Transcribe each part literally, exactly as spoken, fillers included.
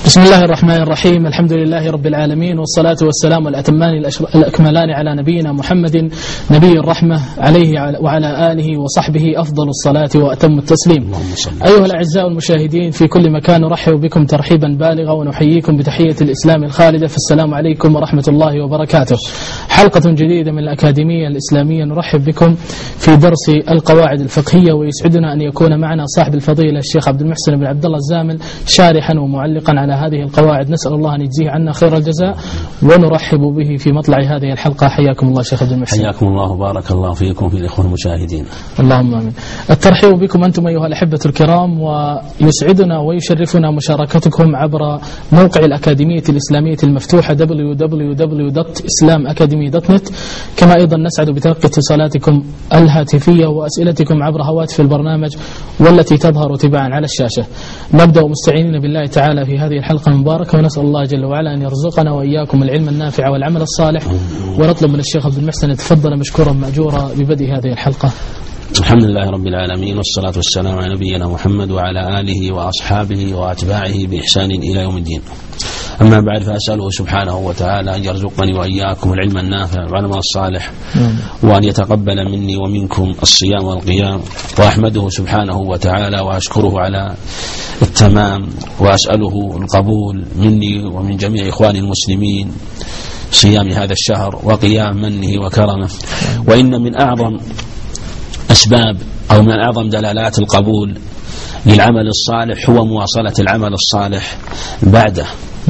بسم الله الرحمن الرحيم. الحمد لله رب العالمين، والصلاة والسلام الأتمان الأكملان على نبينا محمد نبي الرحمة عليه وعلى آله وصحبه أفضل الصلاة وأتم التسليم. أيها الأعزاء المشاهدين في كل مكان، نرحب بكم ترحيبا بالغا ونحييكم بتحية الإسلام الخالدة، فالسلام عليكم ورحمة الله وبركاته. حلقة جديدة من الأكاديمية الإسلامية، نرحب بكم في درس القواعد الفقهية، ويسعدنا أن يكون معنا صاحب الفضيلة الشيخ عبد المحسن بن عبد الله الزامل شارحا ومعلقا على هذه القواعد. نسأل الله أن يجزيه عنا خير الجزاء، ونرحب به في مطلع هذه الحلقة. حياكم الله شيخ عبد المحسن. حياكم الله وبارك الله فيكم في الإخوة المشاهدين. اللهم آمين. الترحيب بكم أنتم أيها الأحبة الكرام، ويسعدنا ويشرفنا مشاركتكم عبر موقع الأكاديمية الإسلامية المفتوحة دبليو دبليو دبليو دوت إسلام أكاديمي دوت نت. كما أيضا نسعد بتلقي اتصالاتكم الهاتفية وأسئلتكم عبر هواتف البرنامج والتي تظهر تباعا على الشاشة. نبدأ مستعينين بالله تعالى في هذه الحلقة المباركة، ونسأل الله جل وعلا أن يرزقنا وإياكم العلم النافع والعمل الصالح، ونطلب من الشيخ عبد المحسن أن يتفضل مشكورا مأجورا ببدء هذه الحلقة. الحمد لله رب العالمين، والصلاة والسلام على نبينا محمد وعلى آله وأصحابه وأتباعه بإحسان إلى يوم الدين. أما بعد، فأسأله سبحانه وتعالى أن يرزقني وإياكم العلم النافع والعمل الصالح، وأن يتقبل مني ومنكم الصيام والقيام، وأحمده سبحانه وتعالى وأشكره على التمام، وأسأله القبول مني ومن جميع إخواني المسلمين صيام هذا الشهر وقيام منه وكرمه. وإن من أعظم أسباب أو من أعظم دلالات القبول للعمل الصالح هو مواصلة العمل الصالح بعده.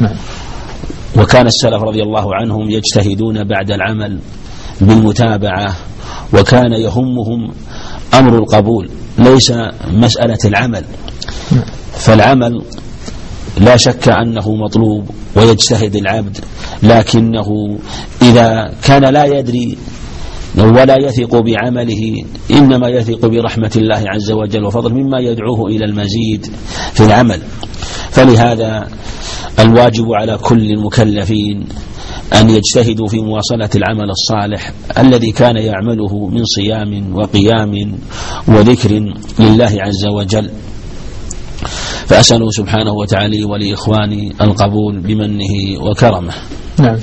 وكان السلف رضي الله عنهم يجتهدون بعد العمل بالمتابعة، وكان يهمهم أمر القبول ليس مسألة العمل. فالعمل لا شك أنه مطلوب ويجتهد العبد، لكنه إذا كان لا يدري ولا يثق بعمله، إنما يثق برحمة الله عز وجل وفضل مما يدعوه إلى المزيد في العمل. فلهذا الواجب على كل المكلفين أن يجتهدوا في مواصلة العمل الصالح الذي كان يعمله من صيام وقيام وذكر لله عز وجل. فأسأله سبحانه وتعالى ولإخواني القبول بمنه وكرمه. نعم.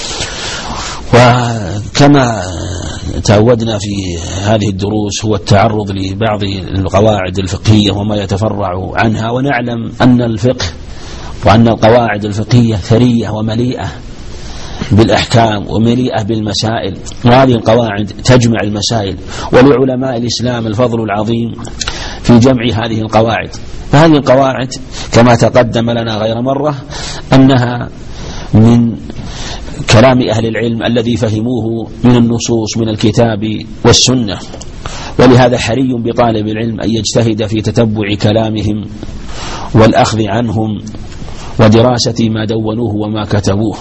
وكما تعودنا في هذه الدروس هو التعرض لبعض القواعد الفقهية وما يتفرع عنها، ونعلم أن الفقه وأن القواعد الفقهية ثرية ومليئة بالأحكام ومليئة بالمسائل، وهذه القواعد تجمع المسائل، ولعلماء الإسلام الفضل العظيم في جمع هذه القواعد. فهذه القواعد كما تقدم لنا غير مرة أنها من كلام أهل العلم الذي فهموه من النصوص من الكتاب والسنة، ولهذا حري بطالب العلم أن يجتهد في تتبع كلامهم والأخذ عنهم ودراسة ما دونوه وما كتبوه.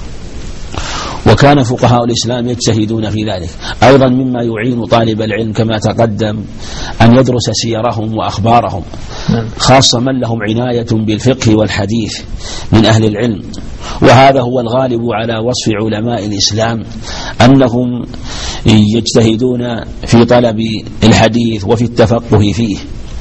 وكان فقهاء الإسلام يجتهدون في ذلك. أيضا مما يعين طالب العلم كما تقدم أن يدرس سيرهم وأخبارهم، خاصة من لهم عناية بالفقه والحديث من أهل العلم. وهذا هو الغالب على وصف علماء الإسلام، أنهم يجتهدون في طلب الحديث وفي التفقه فيه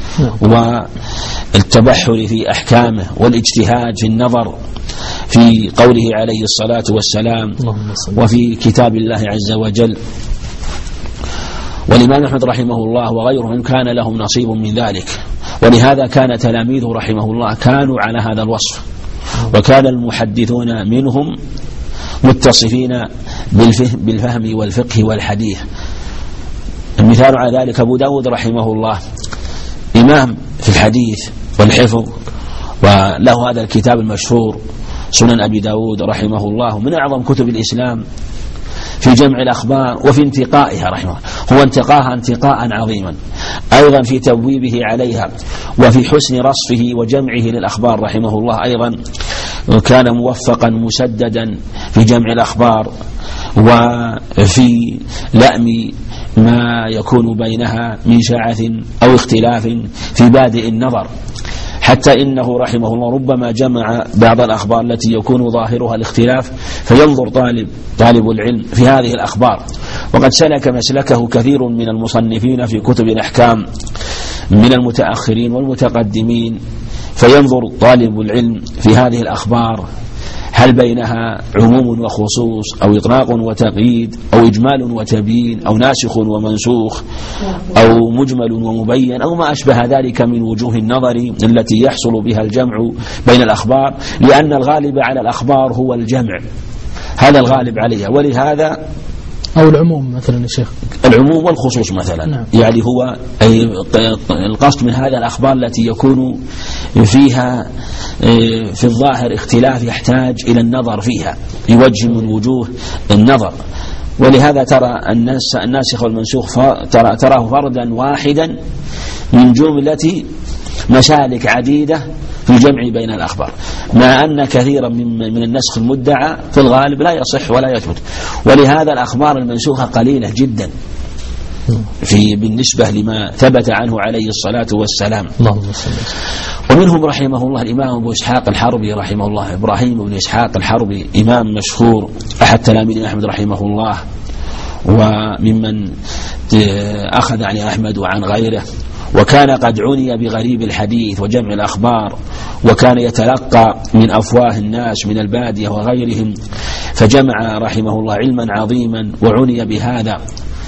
والتبحر في أحكامه والاجتهاد في النظر في قوله عليه الصلاة والسلام وفي كتاب الله عز وجل. والإمام أحمد رحمه الله وغيرهم كان لهم نصيب من ذلك، ولهذا كان تلاميذه رحمه الله كانوا على هذا الوصف، وكان المحدثون منهم متصفين بالفهم والفقه والحديث. المثال على ذلك أبو داود رحمه الله إمام في الحديث والحفظ، وله هذا الكتاب المشهور سنن أبي داود رحمه الله، من أعظم كتب الإسلام في جمع الأخبار وفي انتقائها رحمه الله. هو انتقاها انتقاء عظيما، أيضا في تبويبه عليها وفي حسن رصفه وجمعه للأخبار رحمه الله. أيضا كان موفقا مسددا في جمع الأخبار وفي لأم ما يكون بينها من شعث أو اختلاف في بادئ النظر، حتى إنه رحمه الله ربما جمع بعض الأخبار التي يكون ظاهرها الاختلاف، فينظر طالب طالب العلم في هذه الأخبار. وقد سلك مسلكه كثير من المصنفين في كتب الأحكام من المتأخرين والمتقدمين فينظر طالب العلم في هذه الأخبار هل بينها عموم وخصوص أو إطلاق وتقييد أو إجمال وتبيين أو ناسخ ومنسوخ أو مجمل ومبين أو ما أشبه ذلك من وجوه النظر التي يحصل بها الجمع بين الأخبار، لأن الغالب على الأخبار هو الجمع، هذا الغالب عليها. ولهذا أو العموم مثلا يا شيخ، العموم والخصوص مثلا. نعم. يعني هو أي القصد من هذا الأخبار التي يكون فيها في الظاهر اختلاف يحتاج إلى النظر فيها بوجه من وجوه النظر. ولهذا ترى الناس الناسخ والمنسوخ ترى تراه فردا واحدا من جملة مسالك عديدة في الجمع بين الأخبار، مع أن كثيرا من من النسخ المدعى في الغالب لا يصح ولا يثبت. ولهذا الأخبار المنسوخة قليلة جدا في بالنسبة لما ثبت عنه عليه الصلاة والسلام. ومنهم رحمه الله الإمام أبو إسحاق الحربي رحمه الله، إبراهيم بن إسحاق الحربي، إمام مشهور أحد تلاميذ أحمد رحمه الله، وممن أخذ عن أحمد وعن غيره، وكان قد عني بغريب الحديث وجمع الأخبار، وكان يتلقى من أفواه الناس من البادية وغيرهم، فجمع رحمه الله علما عظيما وعني بهذا.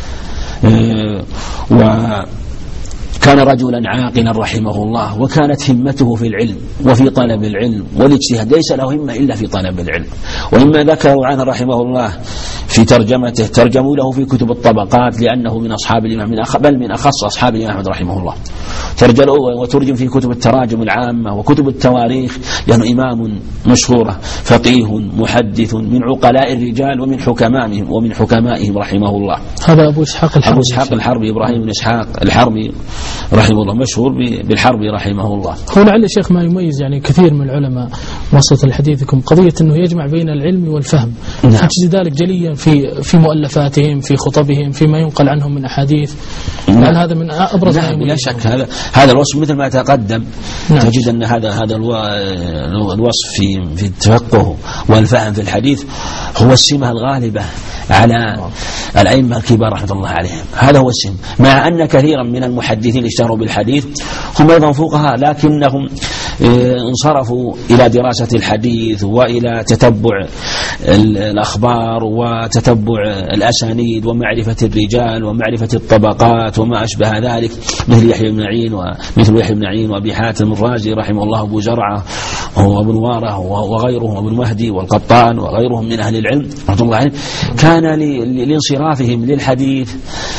وكان رجلا عاقلا رحمه الله، وكانت همته في العلم وفي طلب العلم والاجتهاد، ليس له همة إلا في طلب العلم. ومما ذكروا عنه رحمه الله في ترجمته، ترجموا له في كتب الطبقات لأنه من أصحاب الإمام، من أخ بل من أخص أصحاب الإمام أحمد رحمه الله، وترجم في كتب التراجم العامة وكتب التواريخ، لأنه إمام مشهورة فقيه محدث من عقلاء الرجال ومن حكمائهم ومن حكمائهم رحمه الله. هذا أبو إسحاق الحربي، أبو إسحاق الحربي إبراهيم بن إسحاق الحربي رحمه الله، مشهور بالحربي رحمه الله. هو لعل الشيخ ما يميز يعني كثير من العلماء وسط الحديثكم قضية أنه يجمع بين العلم والفهم. نعم. تجد ذلك جليا في في مؤلفاتهم، في خطبهم، فيما ينقل عنهم من أحاديث. نعم. يعني هذا من أبرز ما يميز. لا شك هذا هذا الوصف مثل ما تقدم. نعم. تجد أن هذا هذا الوصف في في التفقه والفهم في الحديث هو السمة الغالبة على الأئمة الكبار رحمة الله عليهم، هذا هو السم. مع أن كثيرا من المحدثين اشتهروا بالحديث هم أيضا فوقها، لكنهم انصرفوا إلى دراسة الحديث وإلى تتبع الأخبار وتتبع الأسانيد ومعرفة الرجال ومعرفة الطبقات وما أشبه ذلك، مثل يحيى بن معين ومثل يحيى بن معين وأبي حاتم الرازي رحمه الله، أبو زرعة وابن واره وغيرهم وابن مهدي والقطان وغيرهم من أهل العلم رحمه الله عليهم، كان لانصرافهم للحديث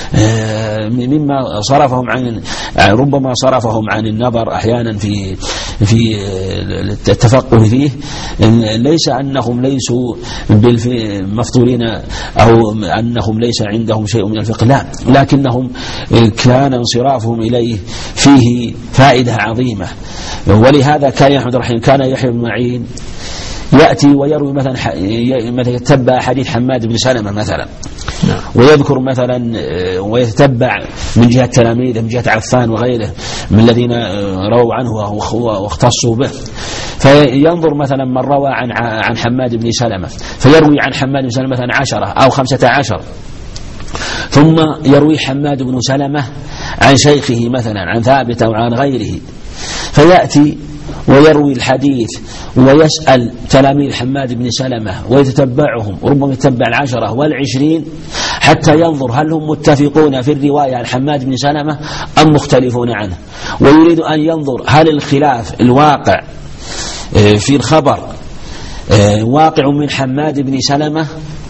مما صرفهم عن ربما صرفهم عن النظر أحيانا في في التفقه فيه، ليس أنهم ليسوا مفطورين أو أنهم ليس عندهم شيء من الفقه، لا، لكنهم كان انصرافهم إليه فيه فائدة عظيمة. ولهذا كان أحمد رحمه كان يحيى بن معين يأتي ويروي مثلا مثلا يتبع حديث حماد بن سلمة مثلا، ويذكر مثلا ويتبع من جهة تلاميذه من جهة عفان وغيره من الذين رووا عنه واختصوا به، فينظر مثلا من روى عن عن حماد بن سلمة فيروي عن حماد بن سلمة مثلا عشرة أو خمسة عشر، ثم يروي حماد بن سلمة عن شيخه مثلا عن ثابت أو عن غيره، فيأتي ويروي الحديث ويسأل تلاميذ حماد بن سلمة ويتتبعهم، وربما يتبع العشرة والعشرين حتى ينظر هل هم متفقون في الرواية عن حماد بن سلمة أم مختلفون عنه، ويريد أن ينظر هل الخلاف الواقع في الخبر واقع من حماد بن سلمة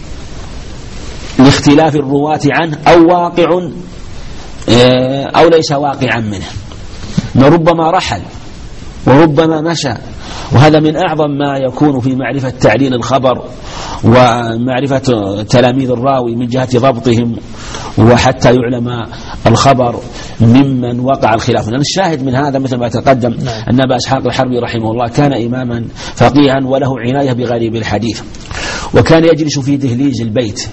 لاختلاف الرواة عنه أو واقع أو ليس واقعا منه. ربما رحل وربما مشى، وهذا من أعظم ما يكون في معرفة تعليل الخبر ومعرفة تلاميذ الراوي من جهة ضبطهم، وحتى يعلم الخبر ممن وقع الخلاف. لأن الشاهد من هذا مثل ما تقدم أن أبا إسحاق الحربي رحمه الله كان إماما فقيها وله عناية بغريب الحديث، وكان يجلس في دهليز البيت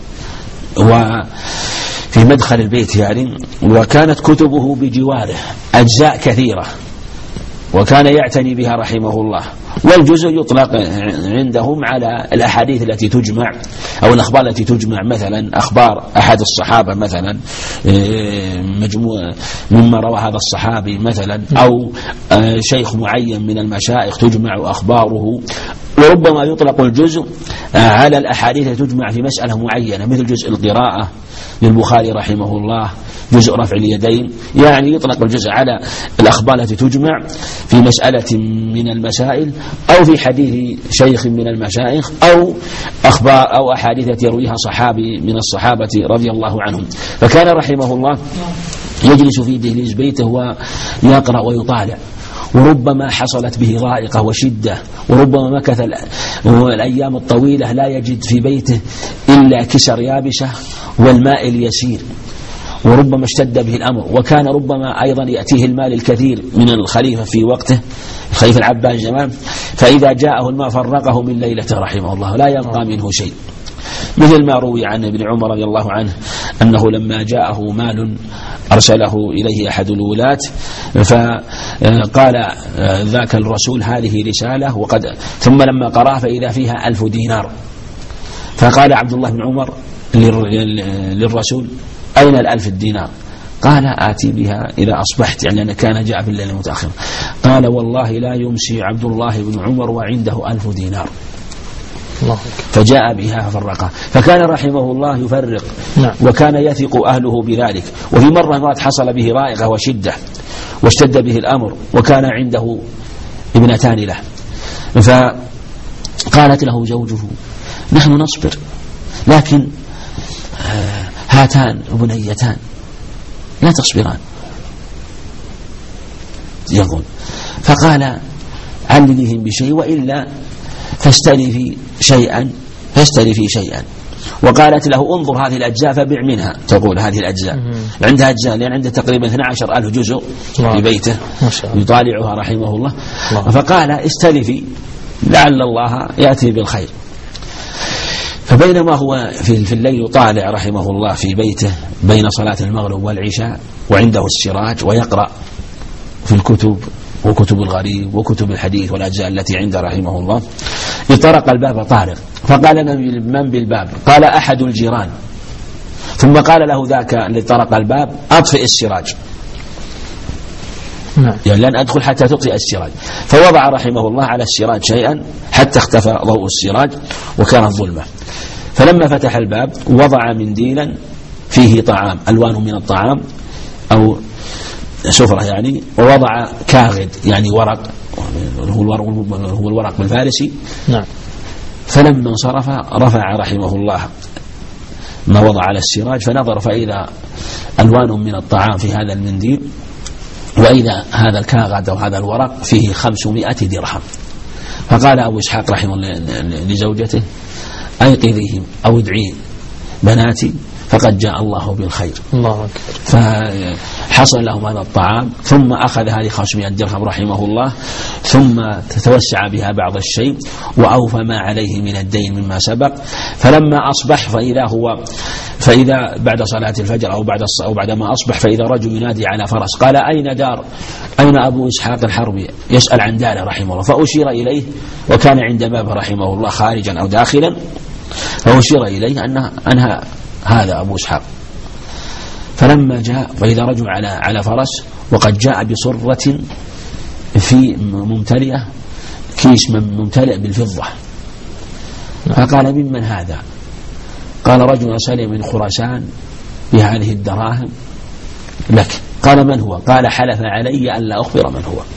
وفي مدخل البيت يعني، وكانت كتبه بجواره أجزاء كثيرة وكان يعتني بها رحمه الله. والجزء يطلق عندهم على الأحاديث التي تجمع أو الأخبار التي تجمع، مثلا أخبار أحد الصحابة مثلا مجموعة مما روى هذا الصحابي مثلا، أو شيخ معين من المشايخ تجمع أخباره. وربما يطلق الجزء على الأحاديث التي تجمع في مسألة معينة، مثل جزء القراءة للبخاري رحمه الله، جزء رفع اليدين، يعني يطلق الجزء على الأخبار التي تجمع في مسألة من المسائل أو في حديث شيخ من المشايخ أو أخبار أو أحاديث يرويها صحابي من الصحابة رضي الله عنهم. فكان رحمه الله يجلس في دهليز بيته ويقرأ ويطالع، وربما حصلت به ضائقة وشدة، وربما مكث الأيام الطويلة لا يجد في بيته إلا كسر يابسة والماء اليسير، وربما اشتد به الأمر. وكان ربما أيضا يأتيه المال الكثير من الخليفة في وقته، الخليفة العباس جمال، فإذا جاءه الماء فرقه من ليلته رحمه الله، لا يبقى منه شيء. مثل ما روي عن ابن عمر رضي الله عنه أنه لما جاءه مال أرسله إليه أحد الولاة، فقال ذاك الرسول هذه رسالة، وقد ثم لما قرأ فإذا فيها ألف دينار، فقال عبد الله بن عمر للرسول أين الألف الدينار؟ قال آتي بها إذا أصبحت، يعني أنا كان جاء في الليل المتأخر. قال والله لا يمسي عبد الله بن عمر وعنده ألف دينار، فجاء بها ففرقها. فكان رحمه الله يفرق، نعم. وكان يثق أهله بذلك. وفي مرة مرات حصل به ضائقة وشدة واشتد به الأمر، وكان عنده ابنتان له، فقالت له زوجه نحن نصبر، لكن هاتان بنيتان لا تصبران. يقول فقال علميهم بشيء وإلا فاستلفي شيئا فاستلفي شيئا. وقالت له انظر هذه الأجزاء فبع منها، تقول هذه الأجزاء عندها أجزاء، لأن عنده تقريبا اثني عشر ألف جزء في بيته يطالعها رحمه الله. فقال استلفي لعل الله يأتي بالخير. فبينما هو في الليل يطالع رحمه الله في بيته بين صلاة المغرب والعشاء، وعنده السراج ويقرأ في الكتب وكتب الغريب وكتب الحديث والأجزاء التي عنده رحمه الله، اطرق الباب طارق، فقال من بالباب؟ قال أحد الجيران. ثم قال له ذاك اللي طرق الباب أطفئ السراج، يعني لن أدخل حتى تطفئ السراج. فوضع رحمه الله على السراج شيئا حتى اختفى ضوء السراج وكانت ظلمة. فلما فتح الباب وضع منديلا فيه طعام، ألوان من الطعام أو سفرة يعني، ووضع كاغد يعني ورق، هو الورق, هو الورق بالفارسي، نعم. فلما انصرف رفع رحمه الله ما وضع على السراج، فنظر فإذا ألوان من الطعام في هذا المنديل، وإذا هذا الكاغد أو هذا الورق فيه خمسمائة درهم. فقال أبو إسحاق رحمه الله لزوجته أيقظيهم أو ادعي بناتي فقد جاء الله بالخير. الله أكبر. فحصل لهم هذا الطعام، ثم أخذ هذه خمسمائة درهم رحمه الله، ثم توسع بها بعض الشيء وأوفى ما عليه من الدين مما سبق. فلما أصبح فإذا هو فإذا بعد صلاة الفجر أو بعد أو بعد ما أصبح فإذا رجل ينادي على فرس، قال أين دار أين أبو إسحاق الحربي؟ يسأل عن داره رحمه الله، فأشير إليه وكان عند بابه رحمه الله خارجا أو داخلا، فأشير إليه أنها أنها هذا أبو إسحاق. فلما جاء وإذا رجل على على فرس وقد جاء بصرة في ممتلئة كيس ممتلئ بالفضة، فقال ممن هذا؟ قال رجل سلم من خراسان بهذه الدراهم لك. قال من هو؟ قال حلف علي أن لا أخبر من هو.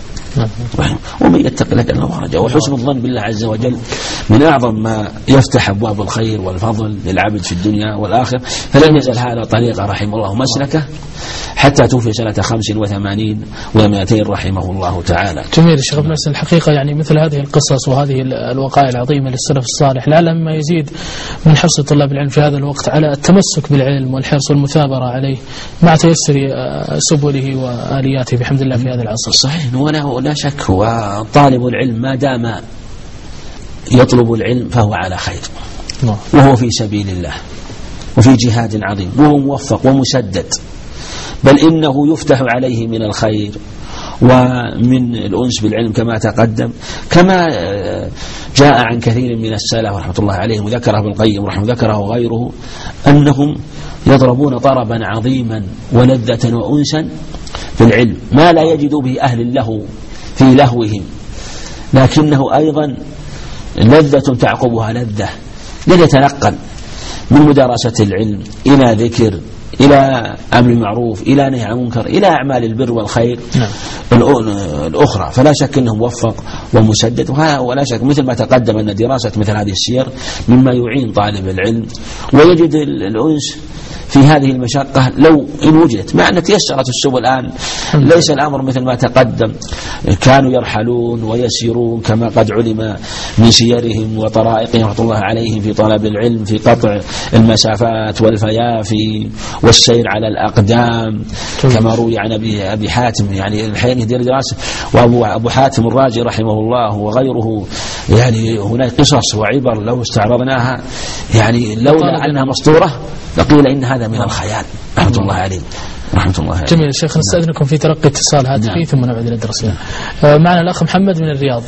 ومن يتق لك الله ورجاه. وحسن الظن بالله عز وجل من أعظم ما يفتح أبواب الخير والفضل للعبد في الدنيا والآخرة. فلم يزل هذا طريقة رحمه الله مسلكه حتى توفي سنة خمس وثمانين ومائتين رحمه الله تعالى. جميل الشيخ ابن حسن. الحقيقة يعني مثل هذه القصص وهذه الوقائع العظيمة للسلف الصالح لعل ما يزيد من حرص طلاب العلم في هذا الوقت على التمسك بالعلم والحرص والمثابرة عليه مع تيسر سبله وآلياته بحمد الله في هذا العصر. صحيح، ولا لا شك هو طالب العلم ما دام يطلب العلم فهو على خير، وهو في سبيل الله وفي جهاد عظيم، وهو موفق ومسدد، بل إنه يفتح عليه من الخير ومن الأنس بالعلم كما تقدم، كما جاء عن كثير من السلف رحمة الله عليهم وذكره ابن القيم رحمه ذكره غيره أنهم يضربون طربا عظيما ولذة وأنسا في العلم ما لا يجد به أهل اللهو في لهوهم، لكنه أيضا لذة تعقبها لذة، يتنقل من مدارسة العلم إلى ذكر، إلى أمر معروف، إلى نهي عن منكر، إلى أعمال البر والخير نعم. الأخرى. فلا شك أنه موفق ومسدد، ولا شك مثل ما تقدم أن دراسة مثل هذه السير مما يعين طالب العلم ويجد الأنس في هذه المشقة لو إن وجدت، مع أن تيسرت السبل الآن ليس الأمر مثل ما تقدم، كانوا يرحلون ويسيرون كما قد علم من سيرهم وطرائقهم رحمة الله عليهم في طلب العلم في قطع المسافات والفيافي والسير على الأقدام كما روي عن أبي, أبي حاتم، يعني الحين يدير دراسة، وأبو أبو حاتم الرازي رحمه الله وغيره، يعني هناك قصص وعبر لو استعرضناها يعني لولا أنها مسطورة لقيل إن هذا من الخيال رحمة الله عليه رحمة الله عليه. جميل شيخ، نستأذنكم في تلقي اتصال هاتفي نعم. ثم نعود إلى درسنا. معنا الأخ محمد من الرياض.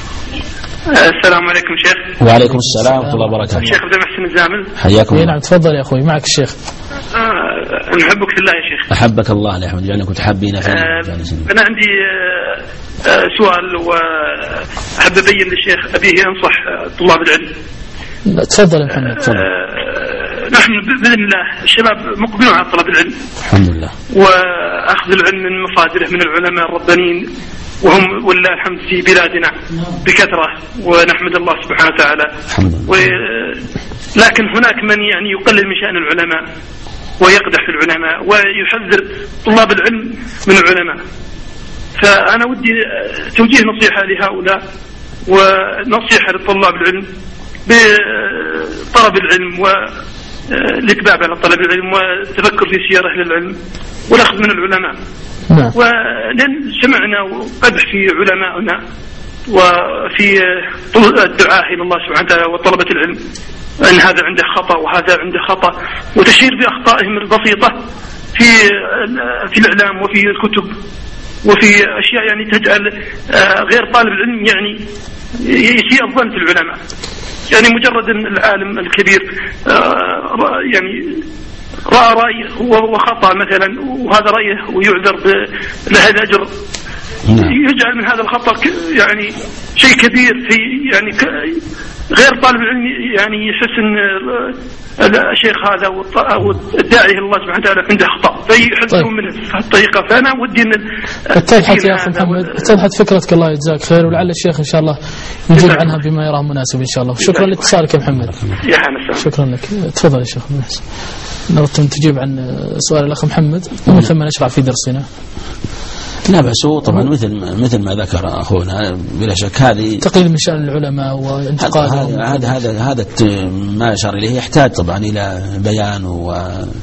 السلام عليكم شيخ. وعليكم السلام ورحمة الله وبركاته. شيخ عبد المحسن الزامل. حياكم الله. نعم تفضل يا أخوي، معك الشيخ. آه نحبك في الله يا شيخ. أحبك الله لا يحمد جعلكم تحبينا فيه. آه أنا عندي آه آه سؤال وأحب أبين للشيخ أبيه ينصح طلاب العلم. تفضل يا محمد. تفضل. آه نحن بإذن الله الشباب مقبلون على طلب العلم الحمد لله، وأخذ العلم من مصادره من العلماء الربانيين، وهم والله الحمد في بلادنا بكثرة ونحمد الله سبحانه وتعالى. و... لكن هناك من يعني يقلل من شأن العلماء ويقدح في العلماء ويحذر طلاب العلم من العلماء. فأنا ودي توجيه نصيحة لهؤلاء ونصيحة لطلاب العلم بطلب العلم والاتباع على طلب العلم والتفكر في سير أهل العلم والأخذ من العلماء. نعم. ولن سمعنا قدح في علمائنا وفي الدعاء إلى الله سبحانه وتعالى وطلبة العلم أن هذا عنده خطأ وهذا عنده خطأ، وتشير بأخطائهم البسيطة في في الإعلام وفي الكتب وفي أشياء يعني تجعل غير طالب العلم يعني يسيء الظن في العلماء. يعني مجرد العالم الكبير يعني رأى رأي وخطأ مثلا وهذا رأيه ويعذر له الأجر، يجعل من هذا الخطأ يعني شيء كبير في يعني غير طالب العلم يعني يحس ان الشيخ هذا او الداعي الى الله سبحانه وتعالى عنده اخطاء فيحذروا منه في الطريقه. فانا ودي ان اتضحت يا اخي محمد، اتضحت فكرتك الله يجزاك خير، ولعل الشيخ ان شاء الله يجيب عنها بما يراه مناسب ان شاء الله. شكرا لاتصالك يا محمد. يا حسن. شكرا لك. تفضل يا شيخ. نردت تجيب عن سؤال الاخ محمد ومن ثم نشرع في درسنا. لا بس هو طبعا مثل مثل ما ذكر اخونا بلا شك هذه تقليل من شأن العلماء وانتقادهم، هذا هذا هذا ما اشار اليه يحتاج طبعا الى بيان و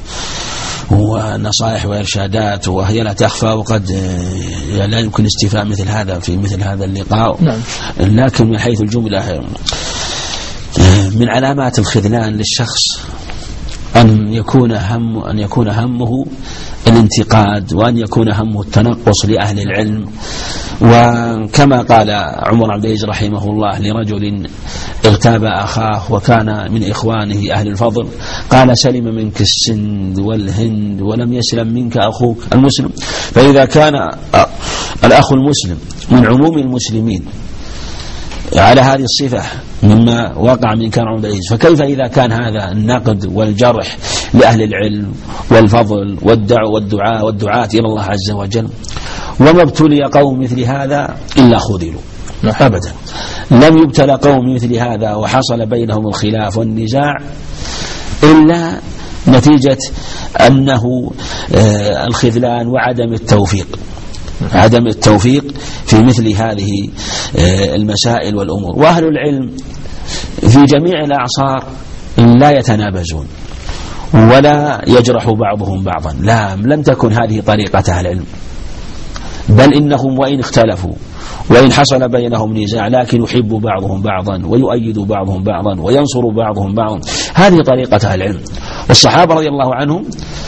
ونصائح وارشادات، وهي لا تخفى، وقد لا يمكن استيفاء مثل هذا في مثل هذا اللقاء. نعم. لكن من حيث الجمله من علامات الخذلان للشخص أن يكون هم أن يكون همه الانتقاد، وأن يكون همه التنقص لأهل العلم. وكما قال عمر عبد العزيز رحمه الله لرجل اغتاب أخاه وكان من إخوانه أهل الفضل، قال: سلم منك السند والهند ولم يسلم منك أخوك المسلم. فإذا كان الأخ المسلم من عموم المسلمين على هذه الصفة مما وقع من كان عمر العزيز، فكيف إذا كان هذا النقد والجرح لأهل العلم والفضل والدعوة والدعاء والدعاة إلى الله عز وجل؟ وما ابتلي قوم مثل هذا إلا خذلوا أبدا. لم يبتلى قوم مثل هذا وحصل بينهم الخلاف والنزاع إلا نتيجة أنه الخذلان وعدم التوفيق عدم التوفيق في مثل هذه المسائل والأمور. وأهل العلم في جميع الأعصار لا يتنابزون ولا يجرح بعضهم بعضا، لا، لم تكن هذه طريقة أهل العلم، بل إنهم وإن اختلفوا وإن حصل بينهم نزاع لكن يحب بعضهم بعضا ويؤيد بعضهم بعضا وينصر بعضهم بعضا. هذه طريقة أهل العلم. والصحابة رضي الله عنهم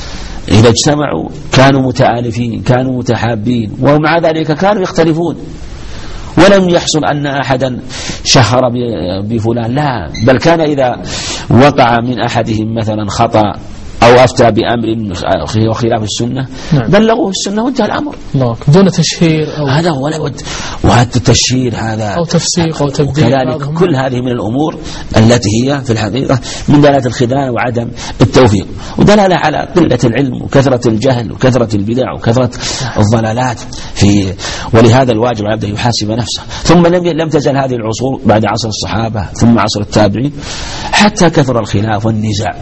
إذا اجتمعوا كانوا متآلفين، كانوا متحابين، ومع ذلك كانوا يختلفون، ولم يحصل أن أحدا شهر بفلان، لا، بل كان إذا وقع من أحدهم مثلا خطأ أو أفتى بأمر وخلاف السنة نعم. بلغوه السنة وانتهى الأمر دون تشهير أو هذا هو لابد. وهذا التشهير هذا أو تفسيق أو تبديل، كذلك كل هذه من الأمور التي هي في الحقيقة من دلالة الخذلان وعدم التوفيق، ودلالة على قلة العلم وكثرة الجهل وكثرة البدع وكثرة الضلالات في. ولهذا الواجب على العبد أن يحاسب نفسه. ثم لم لم تزل هذه العصور بعد عصر الصحابة ثم عصر التابعين حتى كثر الخلاف والنزاع.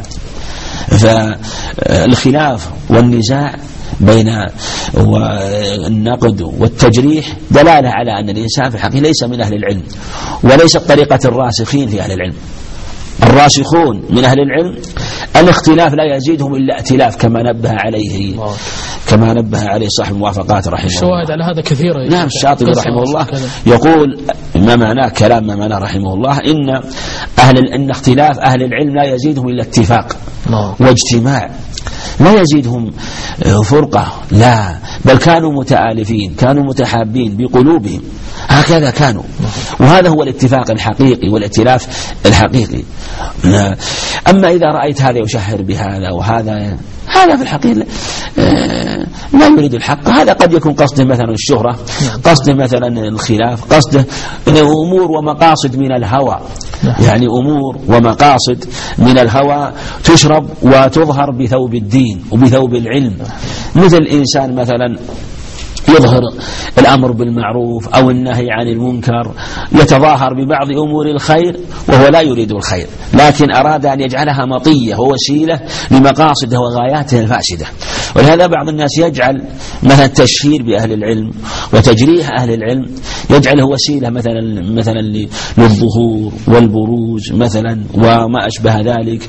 فالخلاف والنزاع بين النقد والتجريح دلالة على أن الإنسان في الحقيقة ليس من أهل العلم، وليست طريقة الراسخين في أهل العلم. الراسخون من أهل العلم الاختلاف لا يزيدهم إلا ائتلاف، كما نبه عليه كما نبه عليه صاحب الموافقات رحمه الله. الشواهد على هذا كثيرة. نعم، الشاطبي رحمه الله يقول ما معناه كلام ما معناه رحمه الله إن أهل إن اختلاف أهل العلم لا يزيدهم إلا اتفاق واجتماع، لا يزيدهم فرقة، لا، بل كانوا متآلفين، كانوا متحابين بقلوبهم، هكذا كانوا. وهذا هو الاتفاق الحقيقي والائتلاف الحقيقي. أما إذا رأيت هذا يشهر بهذا وهذا، هذا في الحقيقة لا يريد الحق. هذا قد يكون قصده مثلا الشهرة، قصده مثلا الخلاف، قصده أمور ومقاصد من الهوى، يعني أمور ومقاصد من الهوى تشرب وتظهر بثوب الدين وبثوب العلم. مثل الإنسان مثلا يظهر الأمر بالمعروف أو النهي عن المنكر، يتظاهر ببعض أمور الخير وهو لا يريد الخير، لكن أراد أن يجعلها مطية ووسيلة لمقاصده وغاياته الفاسدة. ولهذا بعض الناس يجعل مثلا التشهير بأهل العلم وتجريح أهل العلم يجعله وسيلة مثلا مثلا للظهور والبروز مثلا وما أشبه ذلك.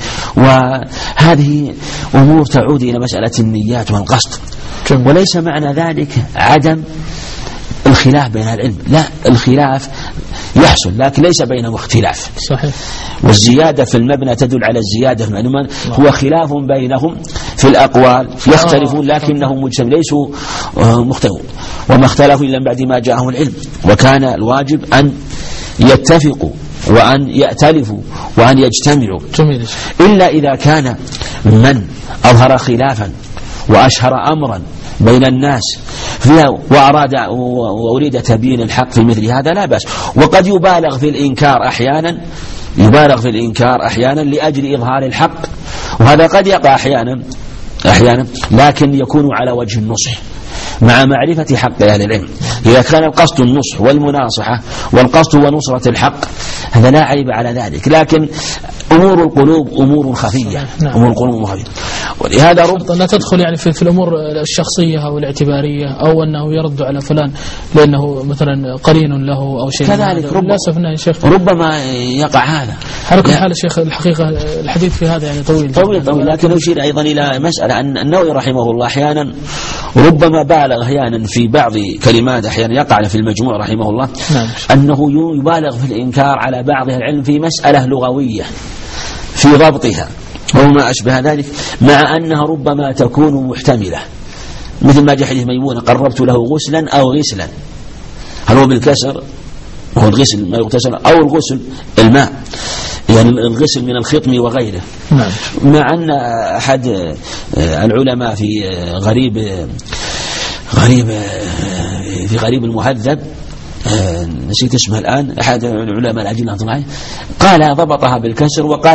وهذه أمور تعود إلى مسألة النيات والقصد، وليس معنى ذلك عدم الخلاف بين العلم، لا، الخلاف يحصل لكن ليس بينهم اختلاف. صحيح. والزيادة في المبنى تدل على الزيادة في المعلومات. هو خلاف بينهم في الأقوال، يختلفون لكنهم مجتمعون ليسوا مختلفون، وما اختلفوا إلا بعد ما جاءهم العلم. وكان الواجب أن يتفقوا وأن يأتلفوا وأن يجتمعوا، إلا إذا كان من أظهر خلافا وأشهر أمرا بين الناس فيها وأراد وأريد تبيين الحق في مثل هذا لا بأس. وقد يبالغ في الإنكار أحيانا، يبالغ في الإنكار أحيانا لأجل إظهار الحق، وهذا قد يقع أحيانا أحيانا لكن يكون على وجه النصح مع معرفة حق أهل العلم. إذا كان القصد النصح والمناصحة والقصد هو نصرة الحق هذا لا عيب على ذلك، لكن أمور القلوب أمور خفية. نعم. أمور القلوب خفية. ولهذا رب لا تدخل يعني في, في الأمور الشخصية أو الاعتبارية أو أنه يرد على فلان لأنه مثلا قرين له أو شيء كذلك. رب شيخ ربما يقع هذا. حركة حال الشيخ الحقيقة الحديث في هذا يعني طويل طويل طويل لكن أشير أيضا إلى مسألة أن النووي رحمه الله أحيانا ربما بالغ أحيانا في بعض كلمات، أحيانا يقع في المجموع رحمه الله. نعم. أنه يبالغ في الإنكار على بعض العلم في مسألة لغوية في ضبطها وما أشبه ذلك، مع أنها ربما تكون محتملة، مثل ما جاء حديث ميمونة قربت له غسلا أو غسلا، هل هو بالكسر هو الغسل ما يغتسل أو الغسل الماء، يعني الغسل من الخطم وغيره. نعم. مع أن أحد العلماء في غريب غريب في غريب المهذب نسيت اسمه الآن، أحد العلماء العجل قال ضبطها بالكسر، وقال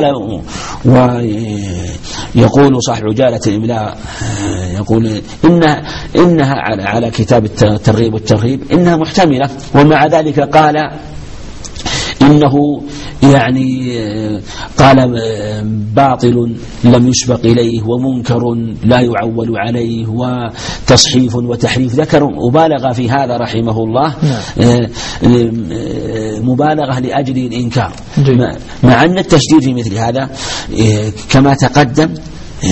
ويقول صاحب عجالة الإملاء يقول إنها, إنها على, على كتاب الترغيب والترهيب إنها محتملة، ومع ذلك قال إنه يعني قال باطل لم يسبق إليه ومنكر لا يعول عليه وتصحيف وتحريف، ذكر مبالغة في هذا رحمه الله. مبالغة لأجل الإنكار، مع أن التشديد في مثل هذا كما تقدم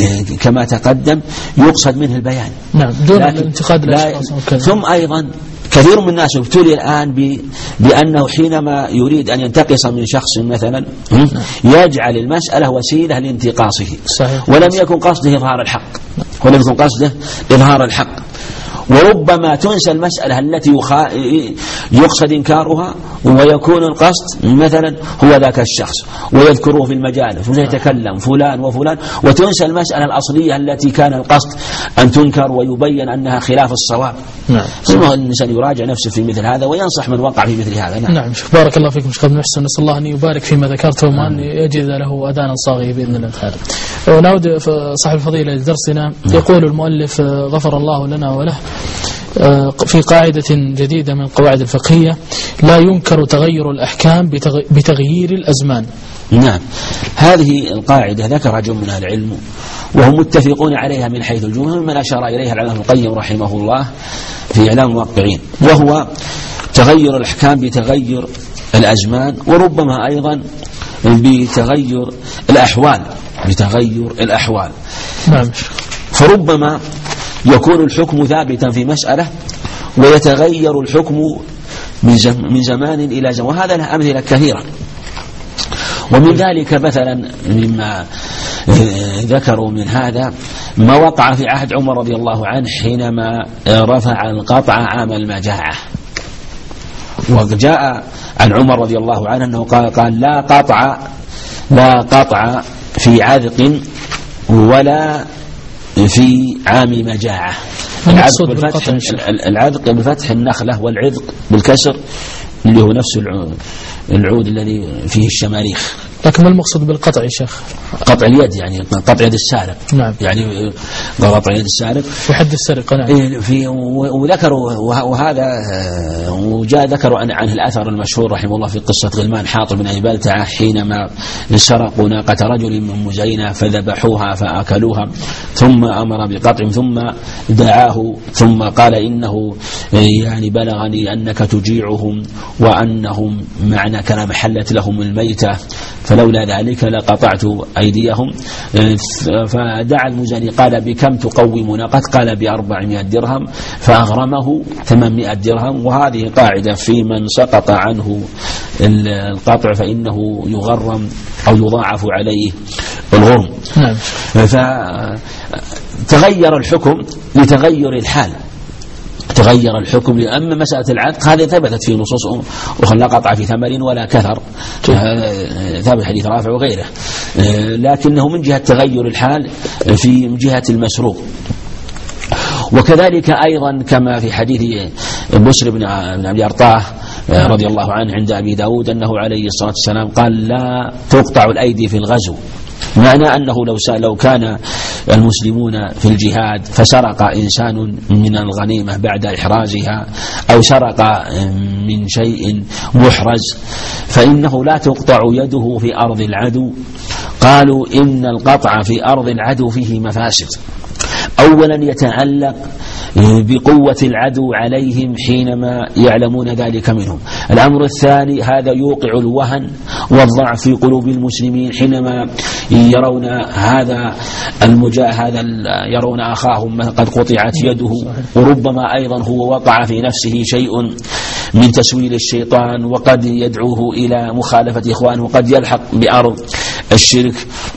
كما تقدم يقصد منه البيان. نعم. دون الانتقاد. ثم أيضا كثير من الناس ابتلي الآن بأنه حينما يريد أن ينتقص من شخص مثلا يجعل المسألة وسيلة لانتقاصه، ولم يكن قصده إظهار الحق، ولم يكن قصده إظهار الحق. وربما تنسى المسألة التي يقصد إنكارها ويكون القصد مثلا هو ذاك الشخص ويذكره في المجالس ويتكلم فلان وفلان، وتنسى المسألة الأصلية التي كان القصد أن تنكر ويبين أنها خلاف الصواب. نعم. ثم الإنسان يراجع نفسه في مثل هذا وينصح من وقع في مثل هذا. نعم. نعم. بارك الله فيكم شيخ محسن، نسأل الله أن يبارك فيما ذكرته وأن يجد له أذانا صاغية بإذن الله تعالى. ونعود صاحب الفضيلة لدرسنا. يقول المؤلف غفر الله لنا وله في قاعدة جديدة من القواعد الفقهية: لا ينكر تغير الأحكام بتغيير الأزمان. نعم، هذه القاعدة ذكرها جمع من العلم وهم متفقون عليها من حيث الجمهور، من أشار إليها العلامة ابن القيم رحمه الله في إعلام الموقعين، وهو تغير الأحكام بتغير الأزمان، وربما أيضا بتغير الأحوال بتغير الأحوال. نعم. فربما يكون الحكم ثابتا في مسألة ويتغير الحكم من زمان إلى زمان، وهذا له أمثلة كثيرة. ومن ذلك مثلا مما ذكروا من هذا ما وقع في عهد عمر رضي الله عنه حينما رفع القطع عام المجاعة. وجاء عن عمر رضي الله عنه أنه قال, قال لا قطع لا قطع في عذق ولا في عام مجاعة. العذق بالفتح, العذق بالفتح النخلة، والعذق بالكسر اللي هو نفس العود الذي فيه الشماريخ. لكن ما المقصود بالقطع يا شيخ؟ قطع اليد، يعني قطع يد السارق. نعم. يعني قطع يد السارق في حد السرقة. نعم. في وذكروا وهذا وجاء ذكروا عن عنه الأثر المشهور رحمه الله في قصة غلمان حاطب بن أبي بلتعة حينما سرقوا ناقة رجل من مزينة فذبحوها فأكلوها، ثم أمر بقطع، ثم دعاه ثم قال إنه يعني بلغني أنك تجيعهم وأنهم معنى كلام حلت لهم الميتة، فلولا ذلك لقطعت أيديهم. فدعا المزني قال بكم تقوم ناقة؟ قال بأربعمائة درهم، فأغرمه ثمانمائة درهم. وهذه قاعدة في من سقط عنه القطع فإنه يغرم أو يضاعف عليه الغرم. نعم. فتغير الحكم لتغير الحال، تغير الحكم. أما مسألة العتق هذه ثبتت في نصوص أخرى: لا قطع في ثمر ولا كثر، ثابت حديث رافع وغيره، لكنه من جهة تغير الحال في جهة المسروق. وكذلك أيضا كما في حديث بسر بن أبي أرطاه رضي الله عنه عند أبي داود أنه عليه الصلاة والسلام قال: لا تقطع الأيدي في الغزو، معنى أنه لو لو كان المسلمون في الجهاد فسرق إنسان من الغنيمة بعد إحرازها أو سرق من شيء محرز فإنه لا تقطع يده في أرض العدو. قالوا إن القطع في أرض العدو فيه مفاسد. أولا يتعلق بقوة العدو عليهم حينما يعلمون ذلك منهم. الأمر الثاني هذا يوقع الوهن والضعف في قلوب المسلمين حينما يرون هذا المجاهد يرون أخاهم قد قطعت يده، وربما أيضا هو وقع في نفسه شيء من تسويل الشيطان وقد يدعوه إلى مخالفة إخوانه وقد يلحق بأرض الشرك.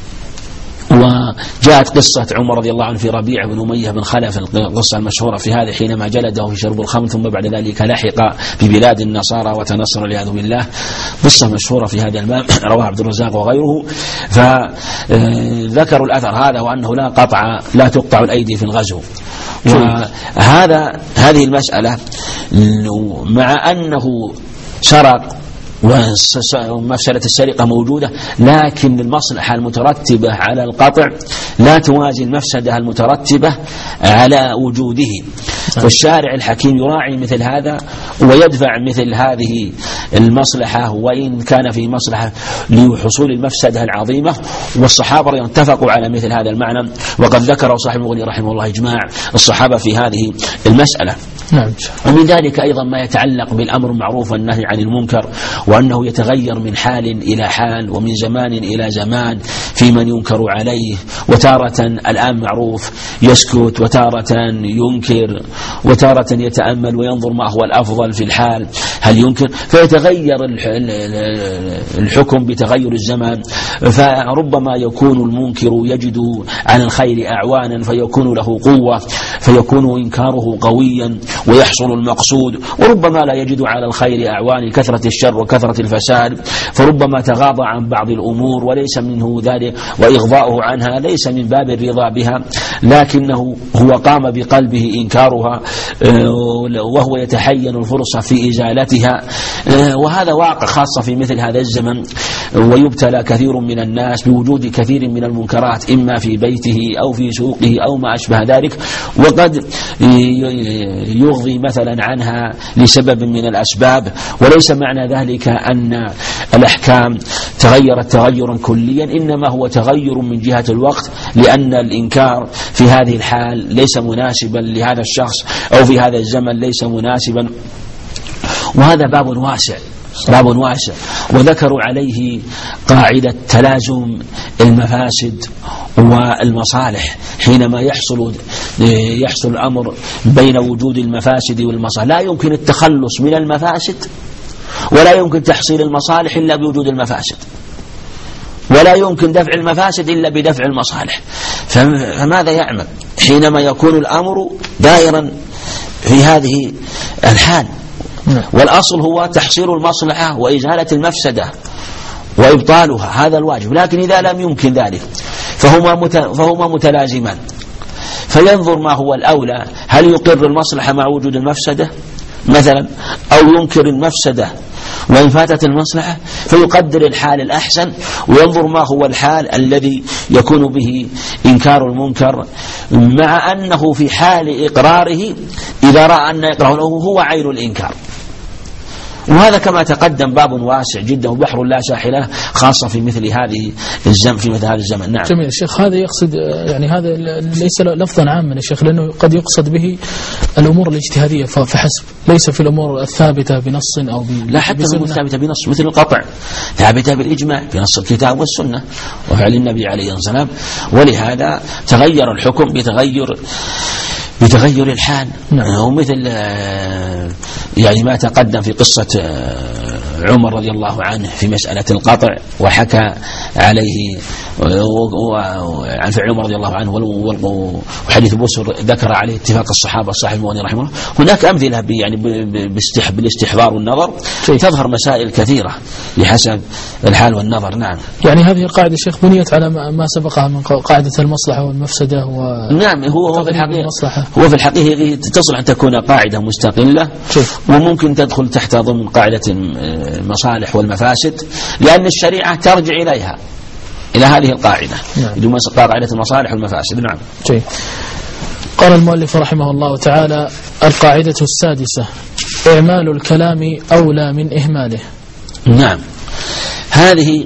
وجاءت قصة عمر رضي الله عنه في ربيع بن أمية بن خلف، القصة المشهورة في هذا حينما جلده في شرب الخمر ثم بعد ذلك لحق في بلاد النصارى وتنصر والعياذ بالله. قصة مشهورة في هذا الباب رواه عبد الرزاق وغيره. فذكروا الأثر هذا وأنه لا قطع لا تقطع الأيدي في الغزو. وهذا هذه المسألة مع أنه سرق ومفسدة السرقة موجودة، لكن المصلحة المترتبة على القطع لا توازي المفسدة المترتبة على وجوده. فالشارع الحكيم يراعي مثل هذا ويدفع مثل هذه المصلحة وإن كان في مصلحة لحصول المفسدة العظيمة. والصحابة اتفقوا على مثل هذا المعنى، وقد ذكر صاحب المغني رحمه الله إجماع الصحابة في هذه المسألة. نعم. ومن ذلك أيضا ما يتعلق بالأمر المعروف والنهي عن المنكر، وأنه يتغير من حال إلى حال ومن زمان إلى زمان في من ينكر عليه، وتارة الآن معروف يسكت، وتارة ينكر، وتارة يتأمل وينظر ما هو الأفضل في الحال، هل ينكر، فيتغير الحكم بتغير الزمان. فربما يكون المنكر يجد على الخير أعوانا فيكون له قوة فيكون إنكاره قويا ويحصل المقصود، وربما لا يجد على الخير أعوان كثرة الشر وكثرة الفساد، فربما تغاضى عن بعض الأمور وليس منه ذلك، وإغضاؤه عنها ليس من باب الرضا بها، لكنه هو قام بقلبه إنكارها وهو يتحين الفرصة في إزالتها. وهذا واقع خاصة في مثل هذا الزمن، ويبتلى كثير من الناس بوجود كثير من المنكرات إما في بيته أو في سوقه أو ما أشبه ذلك، وقد يغضي مثلا عنها لسبب من الأسباب. وليس معنى ذلك أن الأحكام تغيرت تغيرا كليا، إنما هو تغير من جهة الوقت، لأن الإنكار في هذه الحال ليس مناسبا لهذا الشخص، أو في هذا الزمن ليس مناسبا. وهذا باب واسع باب واسع وذكروا عليه قاعدة تلازم المفاسد والمصالح. حينما يحصل يحصل الأمر بين وجود المفاسد والمصالح، لا يمكن التخلص من المفاسد ولا يمكن تحصيل المصالح إلا بوجود المفاسد، ولا يمكن دفع المفاسد إلا بدفع المصالح. فماذا يعمل حينما يكون الأمر دائرا في هذه الحال؟ والأصل هو تحصيل المصلحة وإزالة المفسدة وإبطالها، هذا الواجب. لكن إذا لم يمكن ذلك فهما فهما متلازمان، فينظر ما هو الأولى، هل يقر المصلحة مع وجود المفسدة مثلا، أو ينكر المفسدة وإن فاتت المصلحة، فيقدر الحال الأحسن وينظر ما هو الحال الذي يكون به إنكار المنكر، مع أنه في حال إقراره إذا رأى أن إقراره هو عين الإنكار. وهذا كما تقدم باب واسع جدا وبحر لا ساحله، خاصة في مثل هذه الزمن في مثل هذا الزمن. نعم. جميل الشيخ. هذا يقصد يعني هذا ليس لفظا عاما يا شيخ، لأنه قد يقصد به الأمور الاجتهادية فحسب، ليس في الأمور الثابتة بنص أو ب... لا، حتى الأمور الثابتة بنص مثل القطع ثابتة بالإجماع بنص الكتاب والسنة وفعل النبي عليه الصلاة والسلام. ولهذا تغير الحكم بتغير بتغير الحال. نعم. ومثل يعني ما تقدم في قصة عمر رضي الله عنه في مسألة القطع، وحكى عليه عن فعل عمر رضي الله عنه، وحديث بوسر ذكر عليه اتفاق الصحابة الصحيح المغني رحمه الله. هناك أمثلة يعني بالاستحضار والنظر تظهر مسائل كثيرة بحسب الحال والنظر. نعم. يعني هذه القاعدة الشيخ بنيت على ما سبقها من قاعدة المصلحة والمفسدة و... نعم. هو هو في الحقيقة هو في الحقيقة تصل أن تكون قاعدة مستقلة، وممكن تدخل تحت ضمن قاعدة المصالح والمفاسد، لأن الشريعة ترجع إليها إلى هذه القاعدة. نعم. قاعدة المصالح والمفاسد. نعم. جيد. قال المؤلف رحمه الله تعالى: القاعدة السادسة: إعمال الكلام أولى من إهماله. نعم. هذه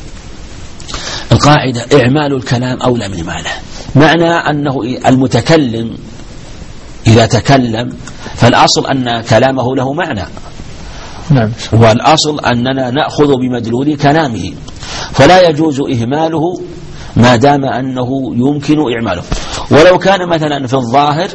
القاعدة إعمال الكلام أولى من إهماله، معنى أنه المتكلم إذا تكلم فالأصل أن كلامه له معنى. نعم. والأصل أننا نأخذ بمدلول كلامه، فلا يجوز إهماله ما دام أنه يمكن إعماله، ولو كان مثلا في الظاهر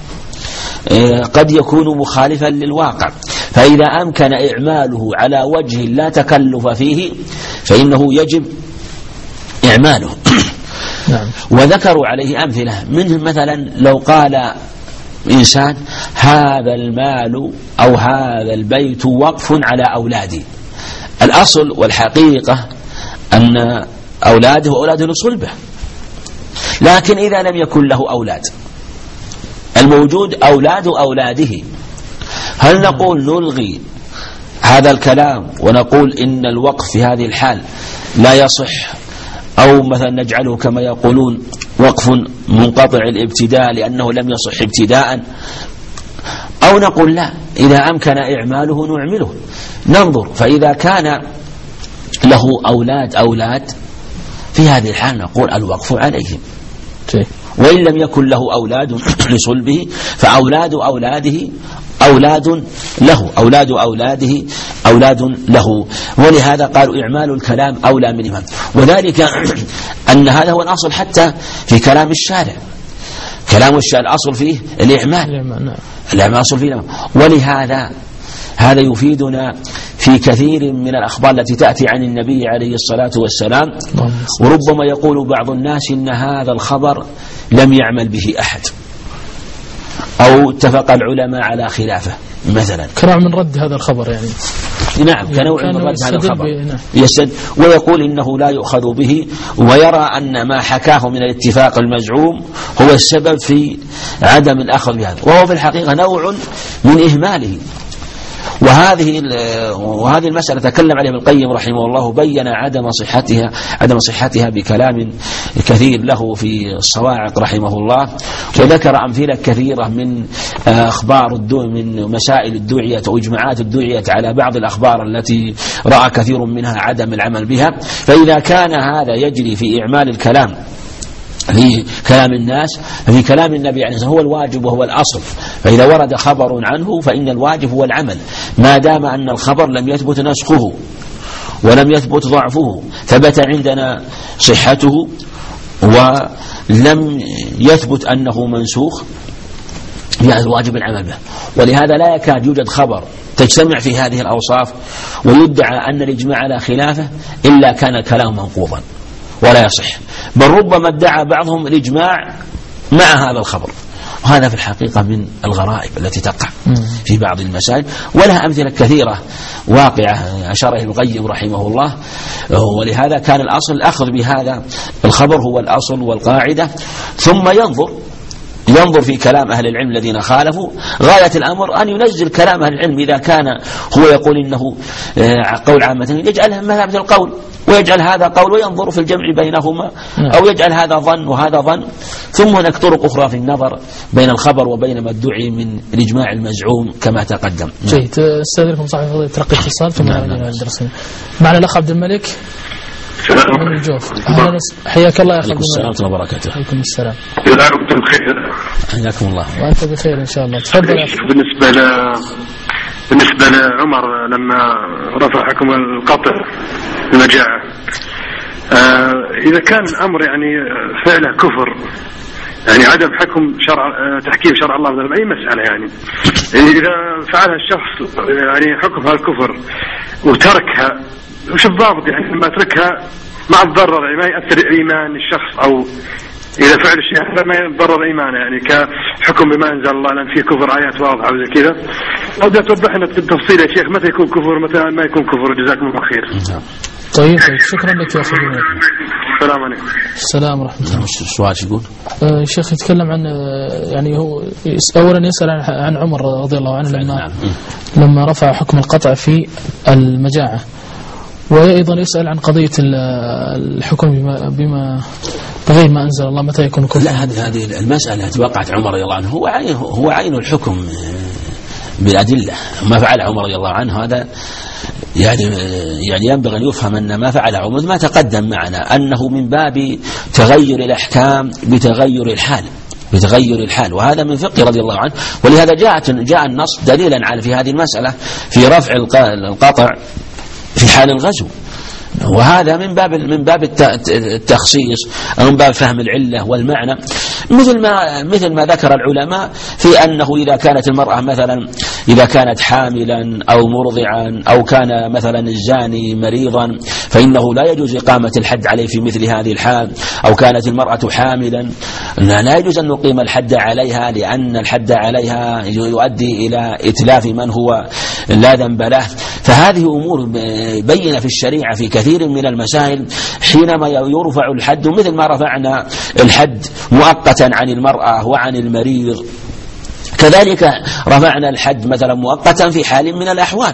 قد يكون مخالفا للواقع، فإذا أمكن إعماله على وجه لا تكلف فيه فإنه يجب إعماله. نعم. وذكروا عليه أمثلة منه، مثلا لو قال إنسان: هذا المال أو هذا البيت وقف على أولادي، الأصل والحقيقة أن أولاده وأولاده لصلبه، لكن إذا لم يكن له أولاد، الموجود أولاد أولاده، هل نقول نلغي هذا الكلام ونقول إن الوقف في هذه الحال لا يصح، أو مثلا نجعله كما يقولون وقف منقطع الابتداء لأنه لم يصح ابتداء، أو نقول لا، إذا أمكن إعماله نعمله، ننظر، فإذا كان له أولاد أولاد في هذه الحال نقول الوقف عليهم. وإن لم يكن له أولاد لصلبه فأولاد أولاده أولاد له أولاد أولاده أولاد له. ولهذا قالوا إعمال الكلام أولى من إمام، وذلك أن هذا هو الأصل حتى في كلام الشارع. كلام الشارع الأصل فيه الإعمال، الإعمال أصل فيه. ولهذا هذا يفيدنا في كثير من الأخبار التي تأتي عن النبي عليه الصلاة والسلام. وربما يقول بعض الناس إن هذا الخبر لم يعمل به أحد، أو اتفق العلماء على خلافه مثلا، كنوع من رد هذا الخبر يعني. نعم، كنوع من رد هذا الخبر يستد، ويقول إنه لا يؤخذ به، ويرى أن ما حكاه من الاتفاق المزعوم هو السبب في عدم الأخذ بهذا، وهو في الحقيقة نوع من إهماله. وهذه وهذه المسألة تكلم عليها ابن القيم رحمه الله، بين عدم صحتها عدم صحتها بكلام كثير له في الصواعق رحمه الله، وذكر أمثلة كثيرة من أخبار الدو من مسائل الدعية وإجماعات الدعية على بعض الأخبار التي رأى كثير منها عدم العمل بها. فإذا كان هذا يجري في إعمال الكلام في كلام الناس، في كلام النبي عليه الصلاة والسلام هو الواجب وهو الأصل. فإذا ورد خبر عنه فإن الواجب هو العمل، ما دام أن الخبر لم يثبت نسخه ولم يثبت ضعفه، ثبت عندنا صحته ولم يثبت أنه منسوخ، يعني الواجب العمل به. ولهذا لا يكاد يوجد خبر تجتمع في هذه الأوصاف ويدعى أن الإجماع على خلافه إلا كان الكلام منقوضا ولا يصح، بل ربما ادعى بعضهم الإجماع مع هذا الخبر. وهذا في الحقيقة من الغرائب التي تقع في بعض المسائل، ولها أمثلة كثيرة واقعة أشار إليها ابن القيم رحمه الله. ولهذا كان الأصل الأخذ بهذا الخبر هو الأصل والقاعدة، ثم ينظر ينظر في كلام أهل العلم الذين خالفوا. غاية الأمر أن ينزل كلام أهل العلم إذا كان هو يقول إنه قول عامة، يجعلها مثابة القول ويجعل هذا قول، وينظر في الجمع بينهما، أو يجعل هذا ظن وهذا ظن. ثم هناك طرق أخرى في النظر بين الخبر وبين ما ادعي من الإجماع المزعوم كما تقدم. جيد. استاذنكم صاحب فضيلة تلقي اتصال ثم نعود درسنا. معنا الأخ عبد الملك من الجوف. حياك الله يا أخي. السلام ورحمة الله وبركاته. عليكم السلام. جزاكم بخير. حياكم الله. وأنت بخير إن شاء الله. تفضل. بالنسبة ل بالنسبة لعمر لما رفع حكم القطع المجاعة، آه إذا كان الأمر يعني فعله كفر، يعني عدم حكم شرع تحكيم شرع الله في أي مسألة، يعني إذا فعلها الشخص يعني حكمها الكفر وتركها، وش الضابط يعني لما تركها مع الضرر، ما يأثر إيمان الشخص، أو إذا فعل الشيء هذا ما يضرر إيمانه، يعني كحكم بما أنزل الله، لأن فيه كفر آيات واضحة وزي كذا. أود توضح لنا بالتفصيل يا شيخ متى يكون كفر متى ما يكون كفر، جزاكم الله خير. طيب شكرا لك يا أخي. السلام عليكم. السلام ورحمة الله. السؤال شو يقول؟ آه الشيخ يتكلم عن يعني هو أولا يسأل عن عمر رضي الله عنه لما لما رفع حكم القطع في المجاعة، وأيضا يسأل عن قضية الحكم بما, بما بغير ما أنزل الله متى يكون كفر. لا، هذه هذه المسألة التي وقعت عمر رضي الله عنه هو عين هو عين الحكم بالأدلة. ما فعل عمر رضي الله عنه هذا يعني يعني ينبغي أن يفهم أن ما فعل عمر ما تقدم معنا أنه من باب تغير الأحكام بتغير الحال بتغير الحال، وهذا من فقه رضي الله عنه. ولهذا جاءت جاء النص دليلا على في هذه المسألة في رفع القطع في حال الغزو، وهذا من باب من باب التخصيص أو من باب فهم العلة والمعنى، مثل ما مثل ما ذكر العلماء في أنه إذا كانت المرأة مثلا إذا كانت حاملا أو مرضعا أو كان مثلا الزاني مريضا فإنه لا يجوز إقامة الحد عليه في مثل هذه الحال، أو كانت المرأة حاملا لا يجوز أن نقيم الحد عليها، لأن الحد عليها يؤدي إلى إتلاف من هو لا ذنب له. فهذه أمور بينة في الشريعة في كثير من المسائل حينما يرفع الحد، مثل ما رفعنا الحد مؤقتا عن المرأة وعن المريض، كذلك رفعنا الحد مثلا مؤقتا في حال من الأحوال.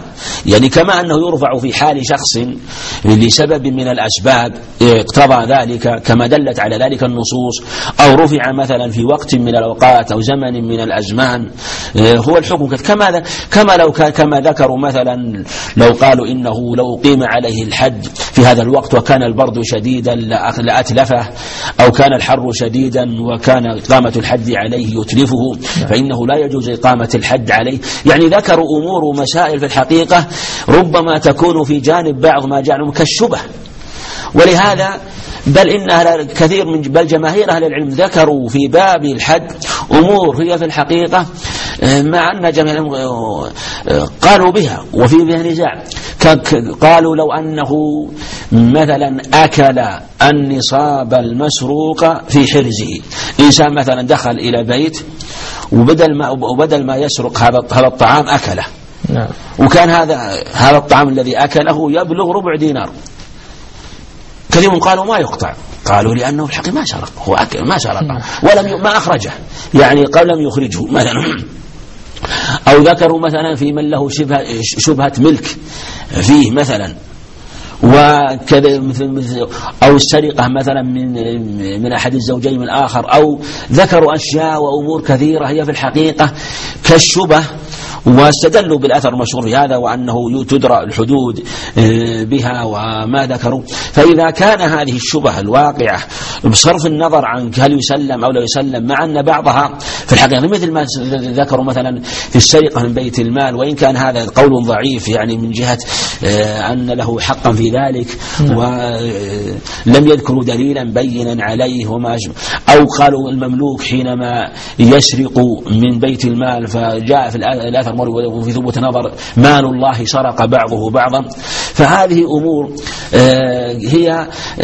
يعني كما أنه يرفع في حال شخص لسبب من الأسباب اقتضى ذلك كما دلت على ذلك النصوص، أو رفع مثلا في وقت من الأوقات أو زمن من الأزمان، هو الحكم كما كما لو كما ذكروا مثلا لو قالوا إنه لو قيم عليه الحد في هذا الوقت وكان البرد شديدا لأتلفه، أو كان الحر شديدا وكان إقامة الحد عليه يتلفه، فإنه لا يجوز إقامة الحد عليه. يعني ذكروا أمور ومسائل في الحقيقة ربما تكون في جانب بعض ما جعلهم كالشبه. ولهذا بل إن أهل كثير من بل جماهير أهل العلم ذكروا في باب الحد أمور هي في الحقيقة مع أن جميع قالوا بها وفي بها نزاع. قالوا لو أنه مثلا أكل النصاب المسروق في حرزه، إنسان مثلا دخل إلى بيت وبدل ما وبدل ما يسرق هذا هذا الطعام أكله، نعم. وكان هذا هذا الطعام الذي أكله يبلغ ربع دينار. كثير قالوا ما يقطع، قالوا لأنه الحقيقة ما سرق، هو أكل ما سرق ولم ما أخرجه، يعني قال لم يخرجه مثلا. أو ذكروا مثلا في من له شبهة شبهة ملك فيه مثلا، وكذا مثل أو السرقة مثلا من من أحد الزوجين من الآخر، أو ذكروا أشياء وأمور كثيرة هي في الحقيقة كالشبه، واستدلوا بالأثر المشهور في هذا وأنه تدرى الحدود بها وما ذكروا. فإذا كان هذه الشبهة الواقعة بصرف النظر عن هل يسلم أو لا يسلم، مع أن بعضها في الحقيقة مثل ما ذكروا مثلا في السرقة من بيت المال، وإن كان هذا قول ضعيف يعني من جهة أن له حقا في ذلك ولم يذكروا دليلا بينا عليه وما أجمع. أو قالوا المملوك حينما يسرق من بيت المال فجاء في الأثر وفي ثبوت نظر مال الله سرق بعضه بعضا. فهذه أمور هي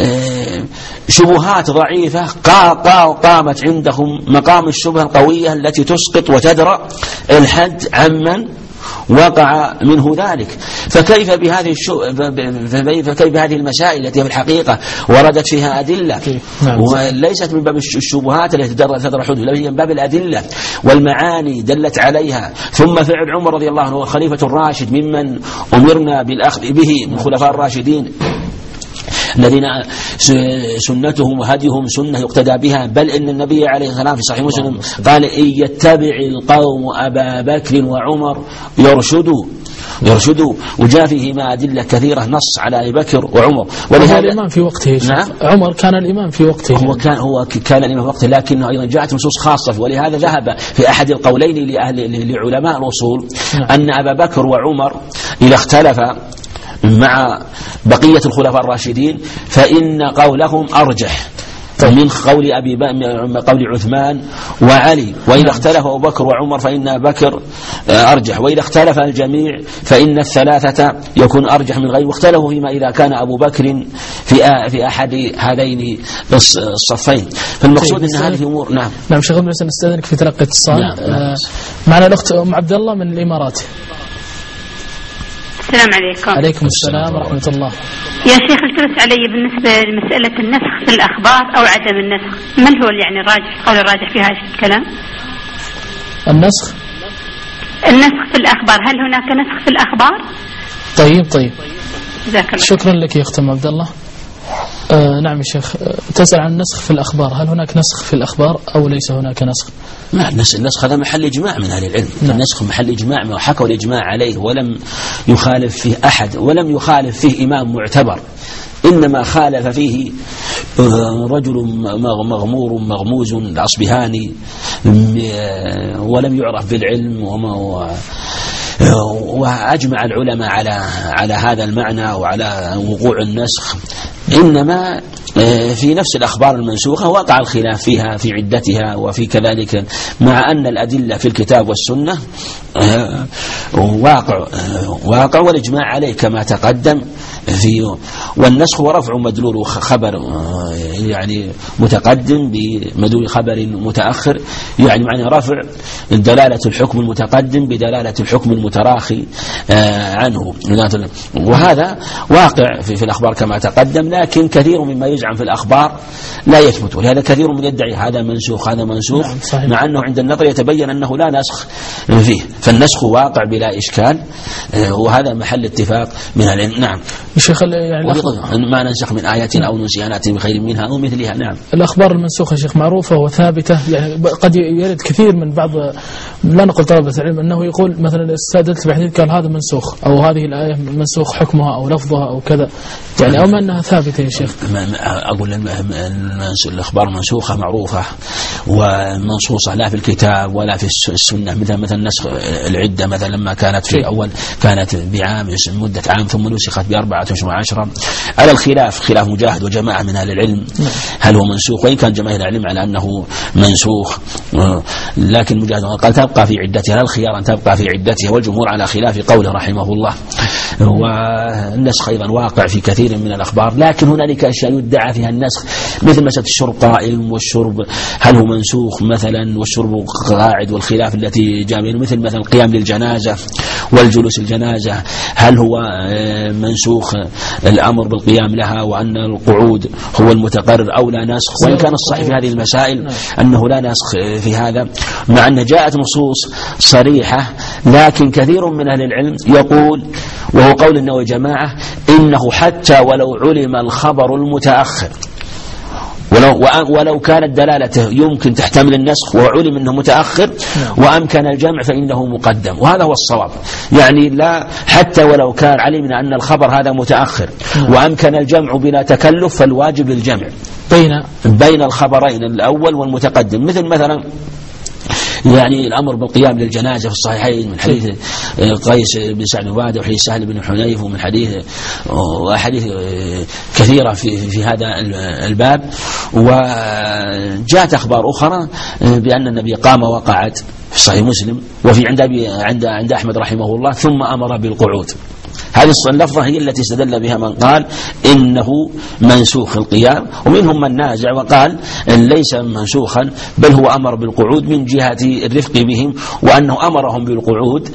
شبهات ضعيفة قامت عندهم مقام الشبهة القوية التي تسقط وتدرأ الحد عمن وقع منه ذلك. فكيف بهذه الشو... فكيف بهذه المسائل التي في الحقيقة وردت فيها أدلة وليست من باب الشبهات التي تدرى الحدود، بل هي من باب الأدلة والمعاني دلت عليها. ثم فعل عمر رضي الله عنه خليفة الراشد ممن أمرنا بالأخذ به من خلفاء الراشدين الذين سنتهم وهديهم سنة يقتدى بها، بل إن النبي عليه السلام في صحيح مسلم قال إن يتبع القوم أبا بكر وعمر يرشدوا يرشدوا وجاء فيهما أدلة كثيرة نص على أبي بكر وعمر. ولهذا الإمام في وقته نعم؟ عمر كان الإمام في وقته، هو كان هو كان الإمام في وقته، لكنه أيضا جاءت نصوص خاصة. ولهذا ذهب في أحد القولين لأهل لعلماء الأصول نعم. أن أبا بكر وعمر إذا اختلفا مع بقية الخلفاء الراشدين فإن قولهم أرجح من قول أبي قول عثمان وعلي، وإذا اختلف أبو بكر وعمر فإن أبا بكر أرجح، وإذا اختلف الجميع فإن الثلاثة يكون أرجح من غيره. واختلفوا فيما إذا كان أبو بكر في في أحد هذين الصفين. فالمقصود أن هذه أمور نعم نعم. شيخ بس نستأذنك في تلقي اتصال نعم. آه معنا الأخت أم عبد الله من الإمارات. السلام عليكم. عليكم السلام ورحمة الله. يا شيخ التبس علي بالنسبة لمسألة النسخ في الأخبار أو عدم النسخ، من هو يعني الراجح القول الراجح في هذا الكلام؟ النسخ النسخ في الأخبار، هل هناك نسخ في الأخبار؟ طيب طيب ذاك شكرا لك يا أخت عبد الله. آه نعم يا شيخ، تسأل عن النسخ في الأخبار، هل هناك نسخ في الأخبار أو ليس هناك نسخ؟ ما النسخ هذا محل إجماع من أهل العلم نعم. النسخ محل إجماع وحكوا الإجماع عليه ولم يخالف فيه أحد ولم يخالف فيه إمام معتبر، إنما خالف فيه رجل مغمور مغموز الأصبهاني ولم يعرف بالعلم وما وأجمع العلماء على على هذا المعنى وعلى وقوع النسخ. إنما في نفس الأخبار المنسوخة وقع الخلاف فيها في عدتها وفي كذلك، مع أن الأدلة في الكتاب والسنة واقع واقع والإجماع عليه كما تقدم في. والنسخ ورفع مدلول خبر يعني متقدم بمدلول خبر متأخر، يعني معنى رفع دلالة الحكم المتقدم بدلالة الحكم المتراخي عنه، وهذا واقع في, في الأخبار كما تقدم. لكن كثير مما يجعل يزعم في الأخبار لا يثبت، ولهذا كثير من يدعي هذا منسوخ هذا منسوخ، نعم مع أنه عند النظر يتبين أنه لا نسخ فيه، فالنسخ واقع بلا إشكال، وهذا محل اتفاق من العلم. نعم الشيخ يعني ما ننسخ من آيات أو ننسي نأتي بخير منها أو مثلها. نعم الأخبار المنسوخة يا شيخ معروفة وثابتة، يعني قد يرد كثير من بعض لا نقول طلبة العلم أنه يقول مثلا استدلت بحديث قال هذا منسوخ أو هذه الآية منسوخ حكمها أو لفظها أو كذا، يعني أو ما أنها ثابتة يا شيخ. أقول الأخبار منسوخة معروفة ومنصوصة لا في الكتاب ولا في السنة، مثل مثل نسخ العدة مثلا لما كانت في الأول كانت بعام مدة عام ثم نسخت بأربعة أشهر وعشرة، على الخلاف خلاف مجاهد وجماعة من أهل العلم هل هو منسوخ، وإن كان جماهير العلم على أنه منسوخ، لكن مجاهد قال تبقى في عدتها، لا الخيار أن تبقى في عدتها، والجمهور على خلاف قوله رحمه الله. والنسخ أيضا واقع في كثير من الأخبار، لكن هنالك أشياء يدعى فيها النسخ مثل مسألة الشرب قائم والشرب هل هو منسوخ مثلا، والشرب قاعد والخلاف التي جاء منه، مثل مثلا القيام للجنازة والجلوس الجنازة هل هو منسوخ الأمر بالقيام لها وأن القعود هو المتقرر أو لا نسخ، وإن كان الصحيح في هذه المسائل أنه لا نسخ في هذا، مع أن جاءت نصوص صريحة، لكن كثير من أهل العلم يقول وهو قول النووي جماعة إنه حتى ولو علم الخبر المتأخر ولو, ولو كانت دلالته يمكن تحتمل النسخ وعلم أنه متأخر وأمكن الجمع فإنه مقدم، وهذا هو الصواب، يعني لا حتى ولو كان علمنا أن الخبر هذا متأخر وأمكن الجمع بلا تكلف فالواجب الجمع بين بين الخبرين الأول والمتقدم، مثل مثلا يعني الأمر بالقيام للجنازة في الصحيحين من حديث قيس بن سعد عبادة وحديث سهل بن حنيف ومن حديث وحديث كثيرة في في هذا الباب، وجاءت أخبار أخرى بأن النبي قام وقعد في صحيح مسلم وفي عند عند عند أحمد رحمه الله ثم أمر بالقعود. هذه اللفظة هي التي استدل بها من قال إنه منسوخ القيام، ومنهم من نازع وقال إن ليس منسوخا بل هو أمر بالقعود من جهة الرفق بهم، وأنه أمرهم بالقعود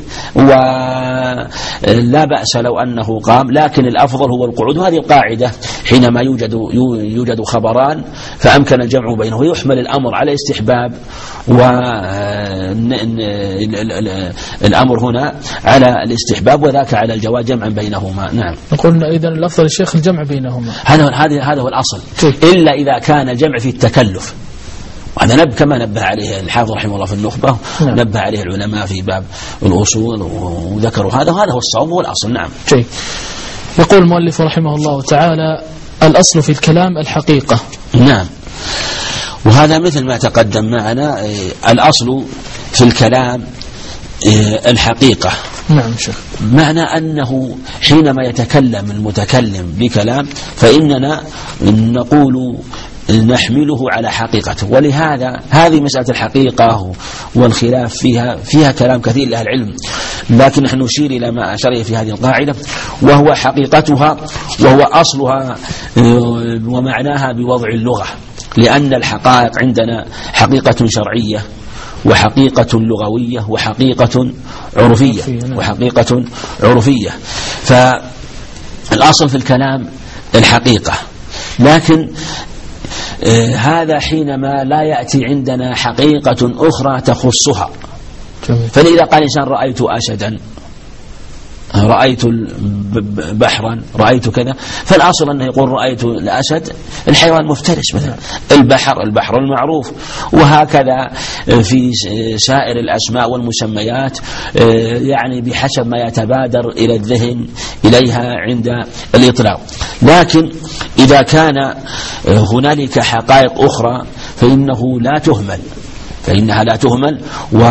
ولا بأس لو أنه قام، لكن الأفضل هو القعود. وهذه القاعدة حينما يوجد يوجد خبران فأمكن الجمع بينه ويحمل الأمر على استحباب والأمر هنا على الاستحباب وذاك على الجواز جمعا بينهما. نعم نقول إذا الأفضل الشيخ الجمع بينهما، هذا هذا هذا هو الأصل، إلا إذا كان الجمع في التكلف، وهذا نب كما نبه عليه الحافظ رحمه الله في النخبة، نعم. نبه عليه العلماء في باب الأصول وذكروا هذا، وهذا هو الصواب هو الأصل. نعم جيد. يقول المؤلف رحمه الله تعالى الأصل في الكلام الحقيقة. نعم، وهذا مثل ما تقدم معنا الأصل في الكلام الحقيقة. نعم شيخ، معنى أنه حينما يتكلم المتكلم بكلام فإننا نقول نحمله على حقيقته، ولهذا هذه مسألة الحقيقة والخلاف فيها فيها كلام كثير لأهل العلم، لكن نحن نشير إلى ما أشار في هذه القاعدة وهو حقيقتها وهو أصلها ومعناها بوضع اللغة، لأن الحقائق عندنا حقيقة شرعية وحقيقة لغوية وحقيقة عرفية وحقيقة عرفية، فالأصل في الكلام الحقيقة، لكن آه هذا حينما لا يأتي عندنا حقيقة أخرى تخصها. فإذا قال إنسان رأيت أسدا، رأيت بحرا، رأيت كذا، فالأصل أنه يقول رأيت الأسد الحيوان مفترس مثلا، البحر البحر المعروف، وهكذا في سائر الأسماء والمسميات يعني بحسب ما يتبادر إلى الذهن إليها عند الإطلاق. لكن إذا كان هنالك حقائق أخرى فإنه لا تهمل فإنها لا تهمل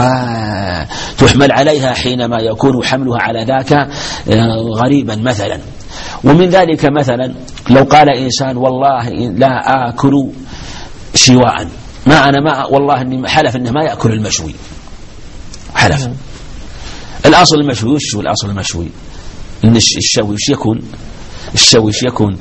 وتحمل عليها حينما يكون حملها على ذاك غريبا مثلا. ومن ذلك مثلا لو قال إنسان والله لا آكل شواء، ما أنا ما والله إني حلف إنه ما يأكل المشوي، حلف. الأصل المشوي وش هو الأصل المشوي؟ إن الشوي وش يكون؟ الشوي يكون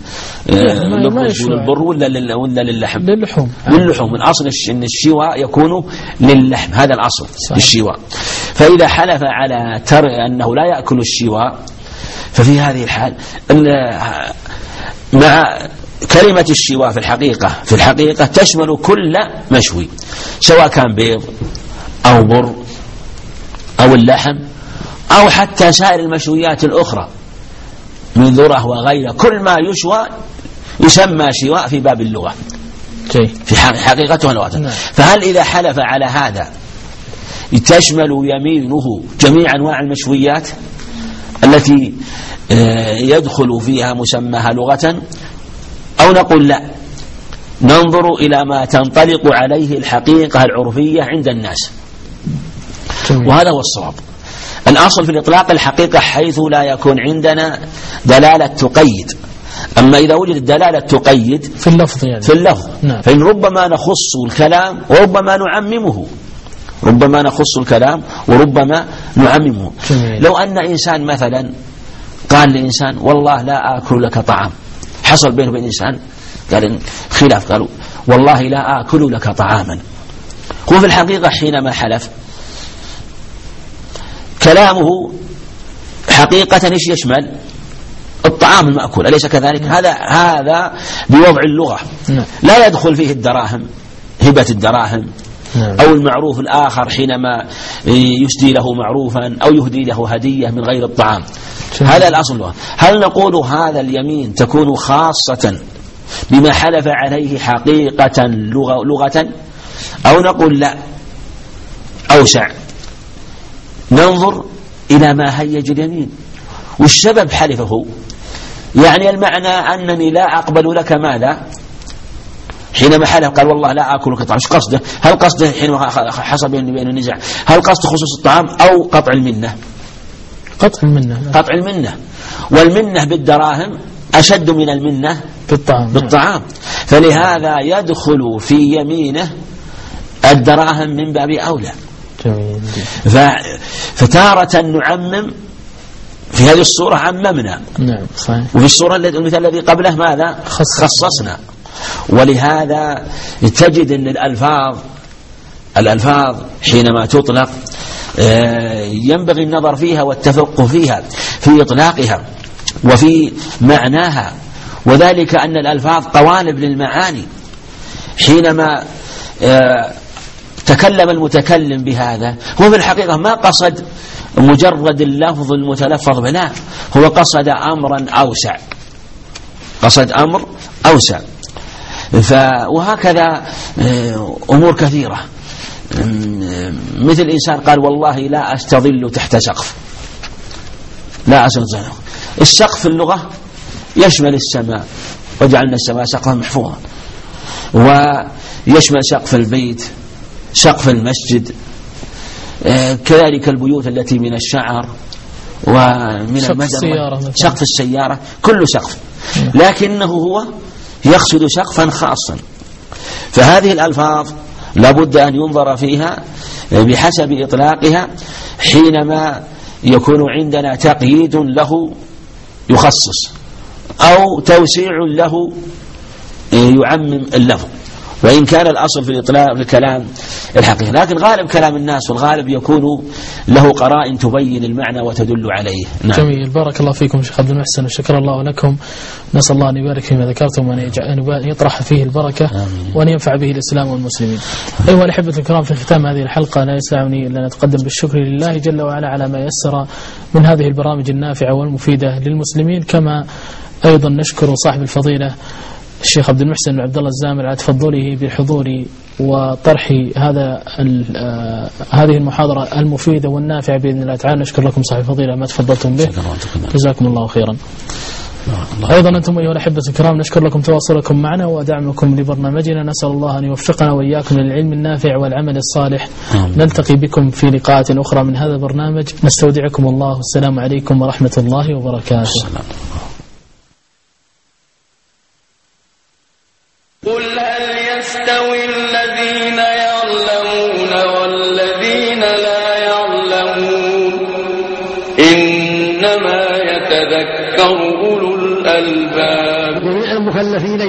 للبر ولا ولا للحم؟ للحوم. للحوم. الأصل إن الشواء يكون للحم، هذا الأصل الشواء. فإذا حلف على تر أنه لا يأكل الشواء ففي هذه الحال مع كلمة الشواء في الحقيقة في الحقيقة تشمل كل مشوي، سواء كان بيض أو بر أو اللحم أو حتى سائر المشويات الأخرى من ذرة وغيره، كل ما يشوى يسمى شواء في باب اللغة في حقيقته لغة. فهل إذا حلف على هذا تشمل يمينه جميع أنواع المشويات التي يدخل فيها مسماها لغة، أو نقول لا، ننظر إلى ما تنطلق عليه الحقيقة العرفية عند الناس، وهذا هو الصواب. الأصل في الإطلاق الحقيقة حيث لا يكون عندنا دلالة تقيد. أما إذا وجد دلالة تقيد في اللفظ يعني في اللفظ نعم. فإن ربما نخص الكلام وربما نعممه، ربما نخص الكلام وربما نعممه. جميل. لو أن إنسان مثلا قال لإنسان والله لا آكل لك طعام، حصل بينه وبين إنسان قال خلاف، قالوا والله لا آكل لك طعاما، هو في الحقيقة حينما حلف كلامه حقيقة إيش يشمل؟ الطعام المأكول، أليس كذلك؟ هذا هذا بوضع اللغة، لا يدخل فيه الدراهم، هبة الدراهم أو المعروف الآخر حينما يسدي له معروفا أو يهدي له هدية من غير الطعام، هذا الأصل له. هل نقول هذا اليمين تكون خاصة بما حلف عليه حقيقة لغة, لغة أو نقول لا أوسع، ننظر إلى ما هيج اليمين والسبب حلفه، يعني المعنى أنني لا أقبل لك ماذا حينما حلف قال والله لا آكل لك طعام، ايش قصده؟ هل قصده حينما حصل بين بين النزاع هل قصده خصوص الطعام أو قطع المنة؟ قطع المنة قطع المنة، والمنة بالدراهم أشد من المنة بالطعام, بالطعام. فلهذا يدخل في يمينه الدراهم من باب أولى. فتارة نعمم، في هذه الصورة عممنا، نعم صحيح. وفي الصورة المثال الذي قبله ماذا؟ خصصنا. ولهذا تجد أن الألفاظ الألفاظ حينما تطلق ينبغي النظر فيها والتفقه فيها في إطلاقها وفي معناها، وذلك أن الألفاظ قوالب للمعاني. حينما تكلم المتكلم بهذا هو في الحقيقة ما قصد مجرد اللفظ المتلفظ بلا، هو قصد أمرا أوسع، قصد أمر أوسع. وهكذا أمور كثيرة، مثل إنسان قال والله لا أستظل تحت سقف، لا أستظل. السقف في اللغة يشمل السماء، وجعلنا السماء سقفا محفوظا، ويشمل سقف البيت، سقف المسجد، كذلك البيوت التي من الشعر ومن المدر، سقف السيارة، كل سقف، لكنه هو يقصد سقفا خاصا. فهذه الألفاظ لابد أن ينظر فيها بحسب إطلاقها حينما يكون عندنا تقييد له يخصص أو توسيع له يعمم اللفظ، وإن كان الأصل في الإطلاق في الكلام الحقيقي، لكن غالب كلام الناس والغالب يكون له قرائن تبين المعنى وتدل عليه. نعم. جميل، بارك الله فيكم شيخ عبد المحسن وشكر الله لكم. نسأل الله أن يبارك فيما ذكرتم وأن يطرح فيه البركة وأن ينفع به الإسلام والمسلمين. أيها الأحبة الكرام، في ختام هذه الحلقة لا يسعني إلا أن أتقدم بالشكر لله جل وعلا على ما يسر من هذه البرامج النافعة والمفيدة للمسلمين، كما أيضا نشكر صاحب الفضيلة الشيخ عبد المحسن بن عبد الله الزامل على تفضله بالحضور وطرح هذا هذه المحاضرة المفيدة والنافعة بإذن الله تعالى. نشكر لكم صاحب الفضيلة ما تفضلتم به، جزاكم الله خيرا. أيضا أنتم أيها الأحبة الكرام نشكر لكم تواصلكم معنا ودعمكم لبرنامجنا، نسأل الله أن يوفقنا وإياكم للعلم النافع والعمل الصالح. نلتقي بكم في لقاءات أخرى من هذا البرنامج، نستودعكم الله، والسلام عليكم ورحمة الله وبركاته. قل هل يستوي الذين يعلمون والذين لا يعلمون إنما يتذكر أولو الألباب.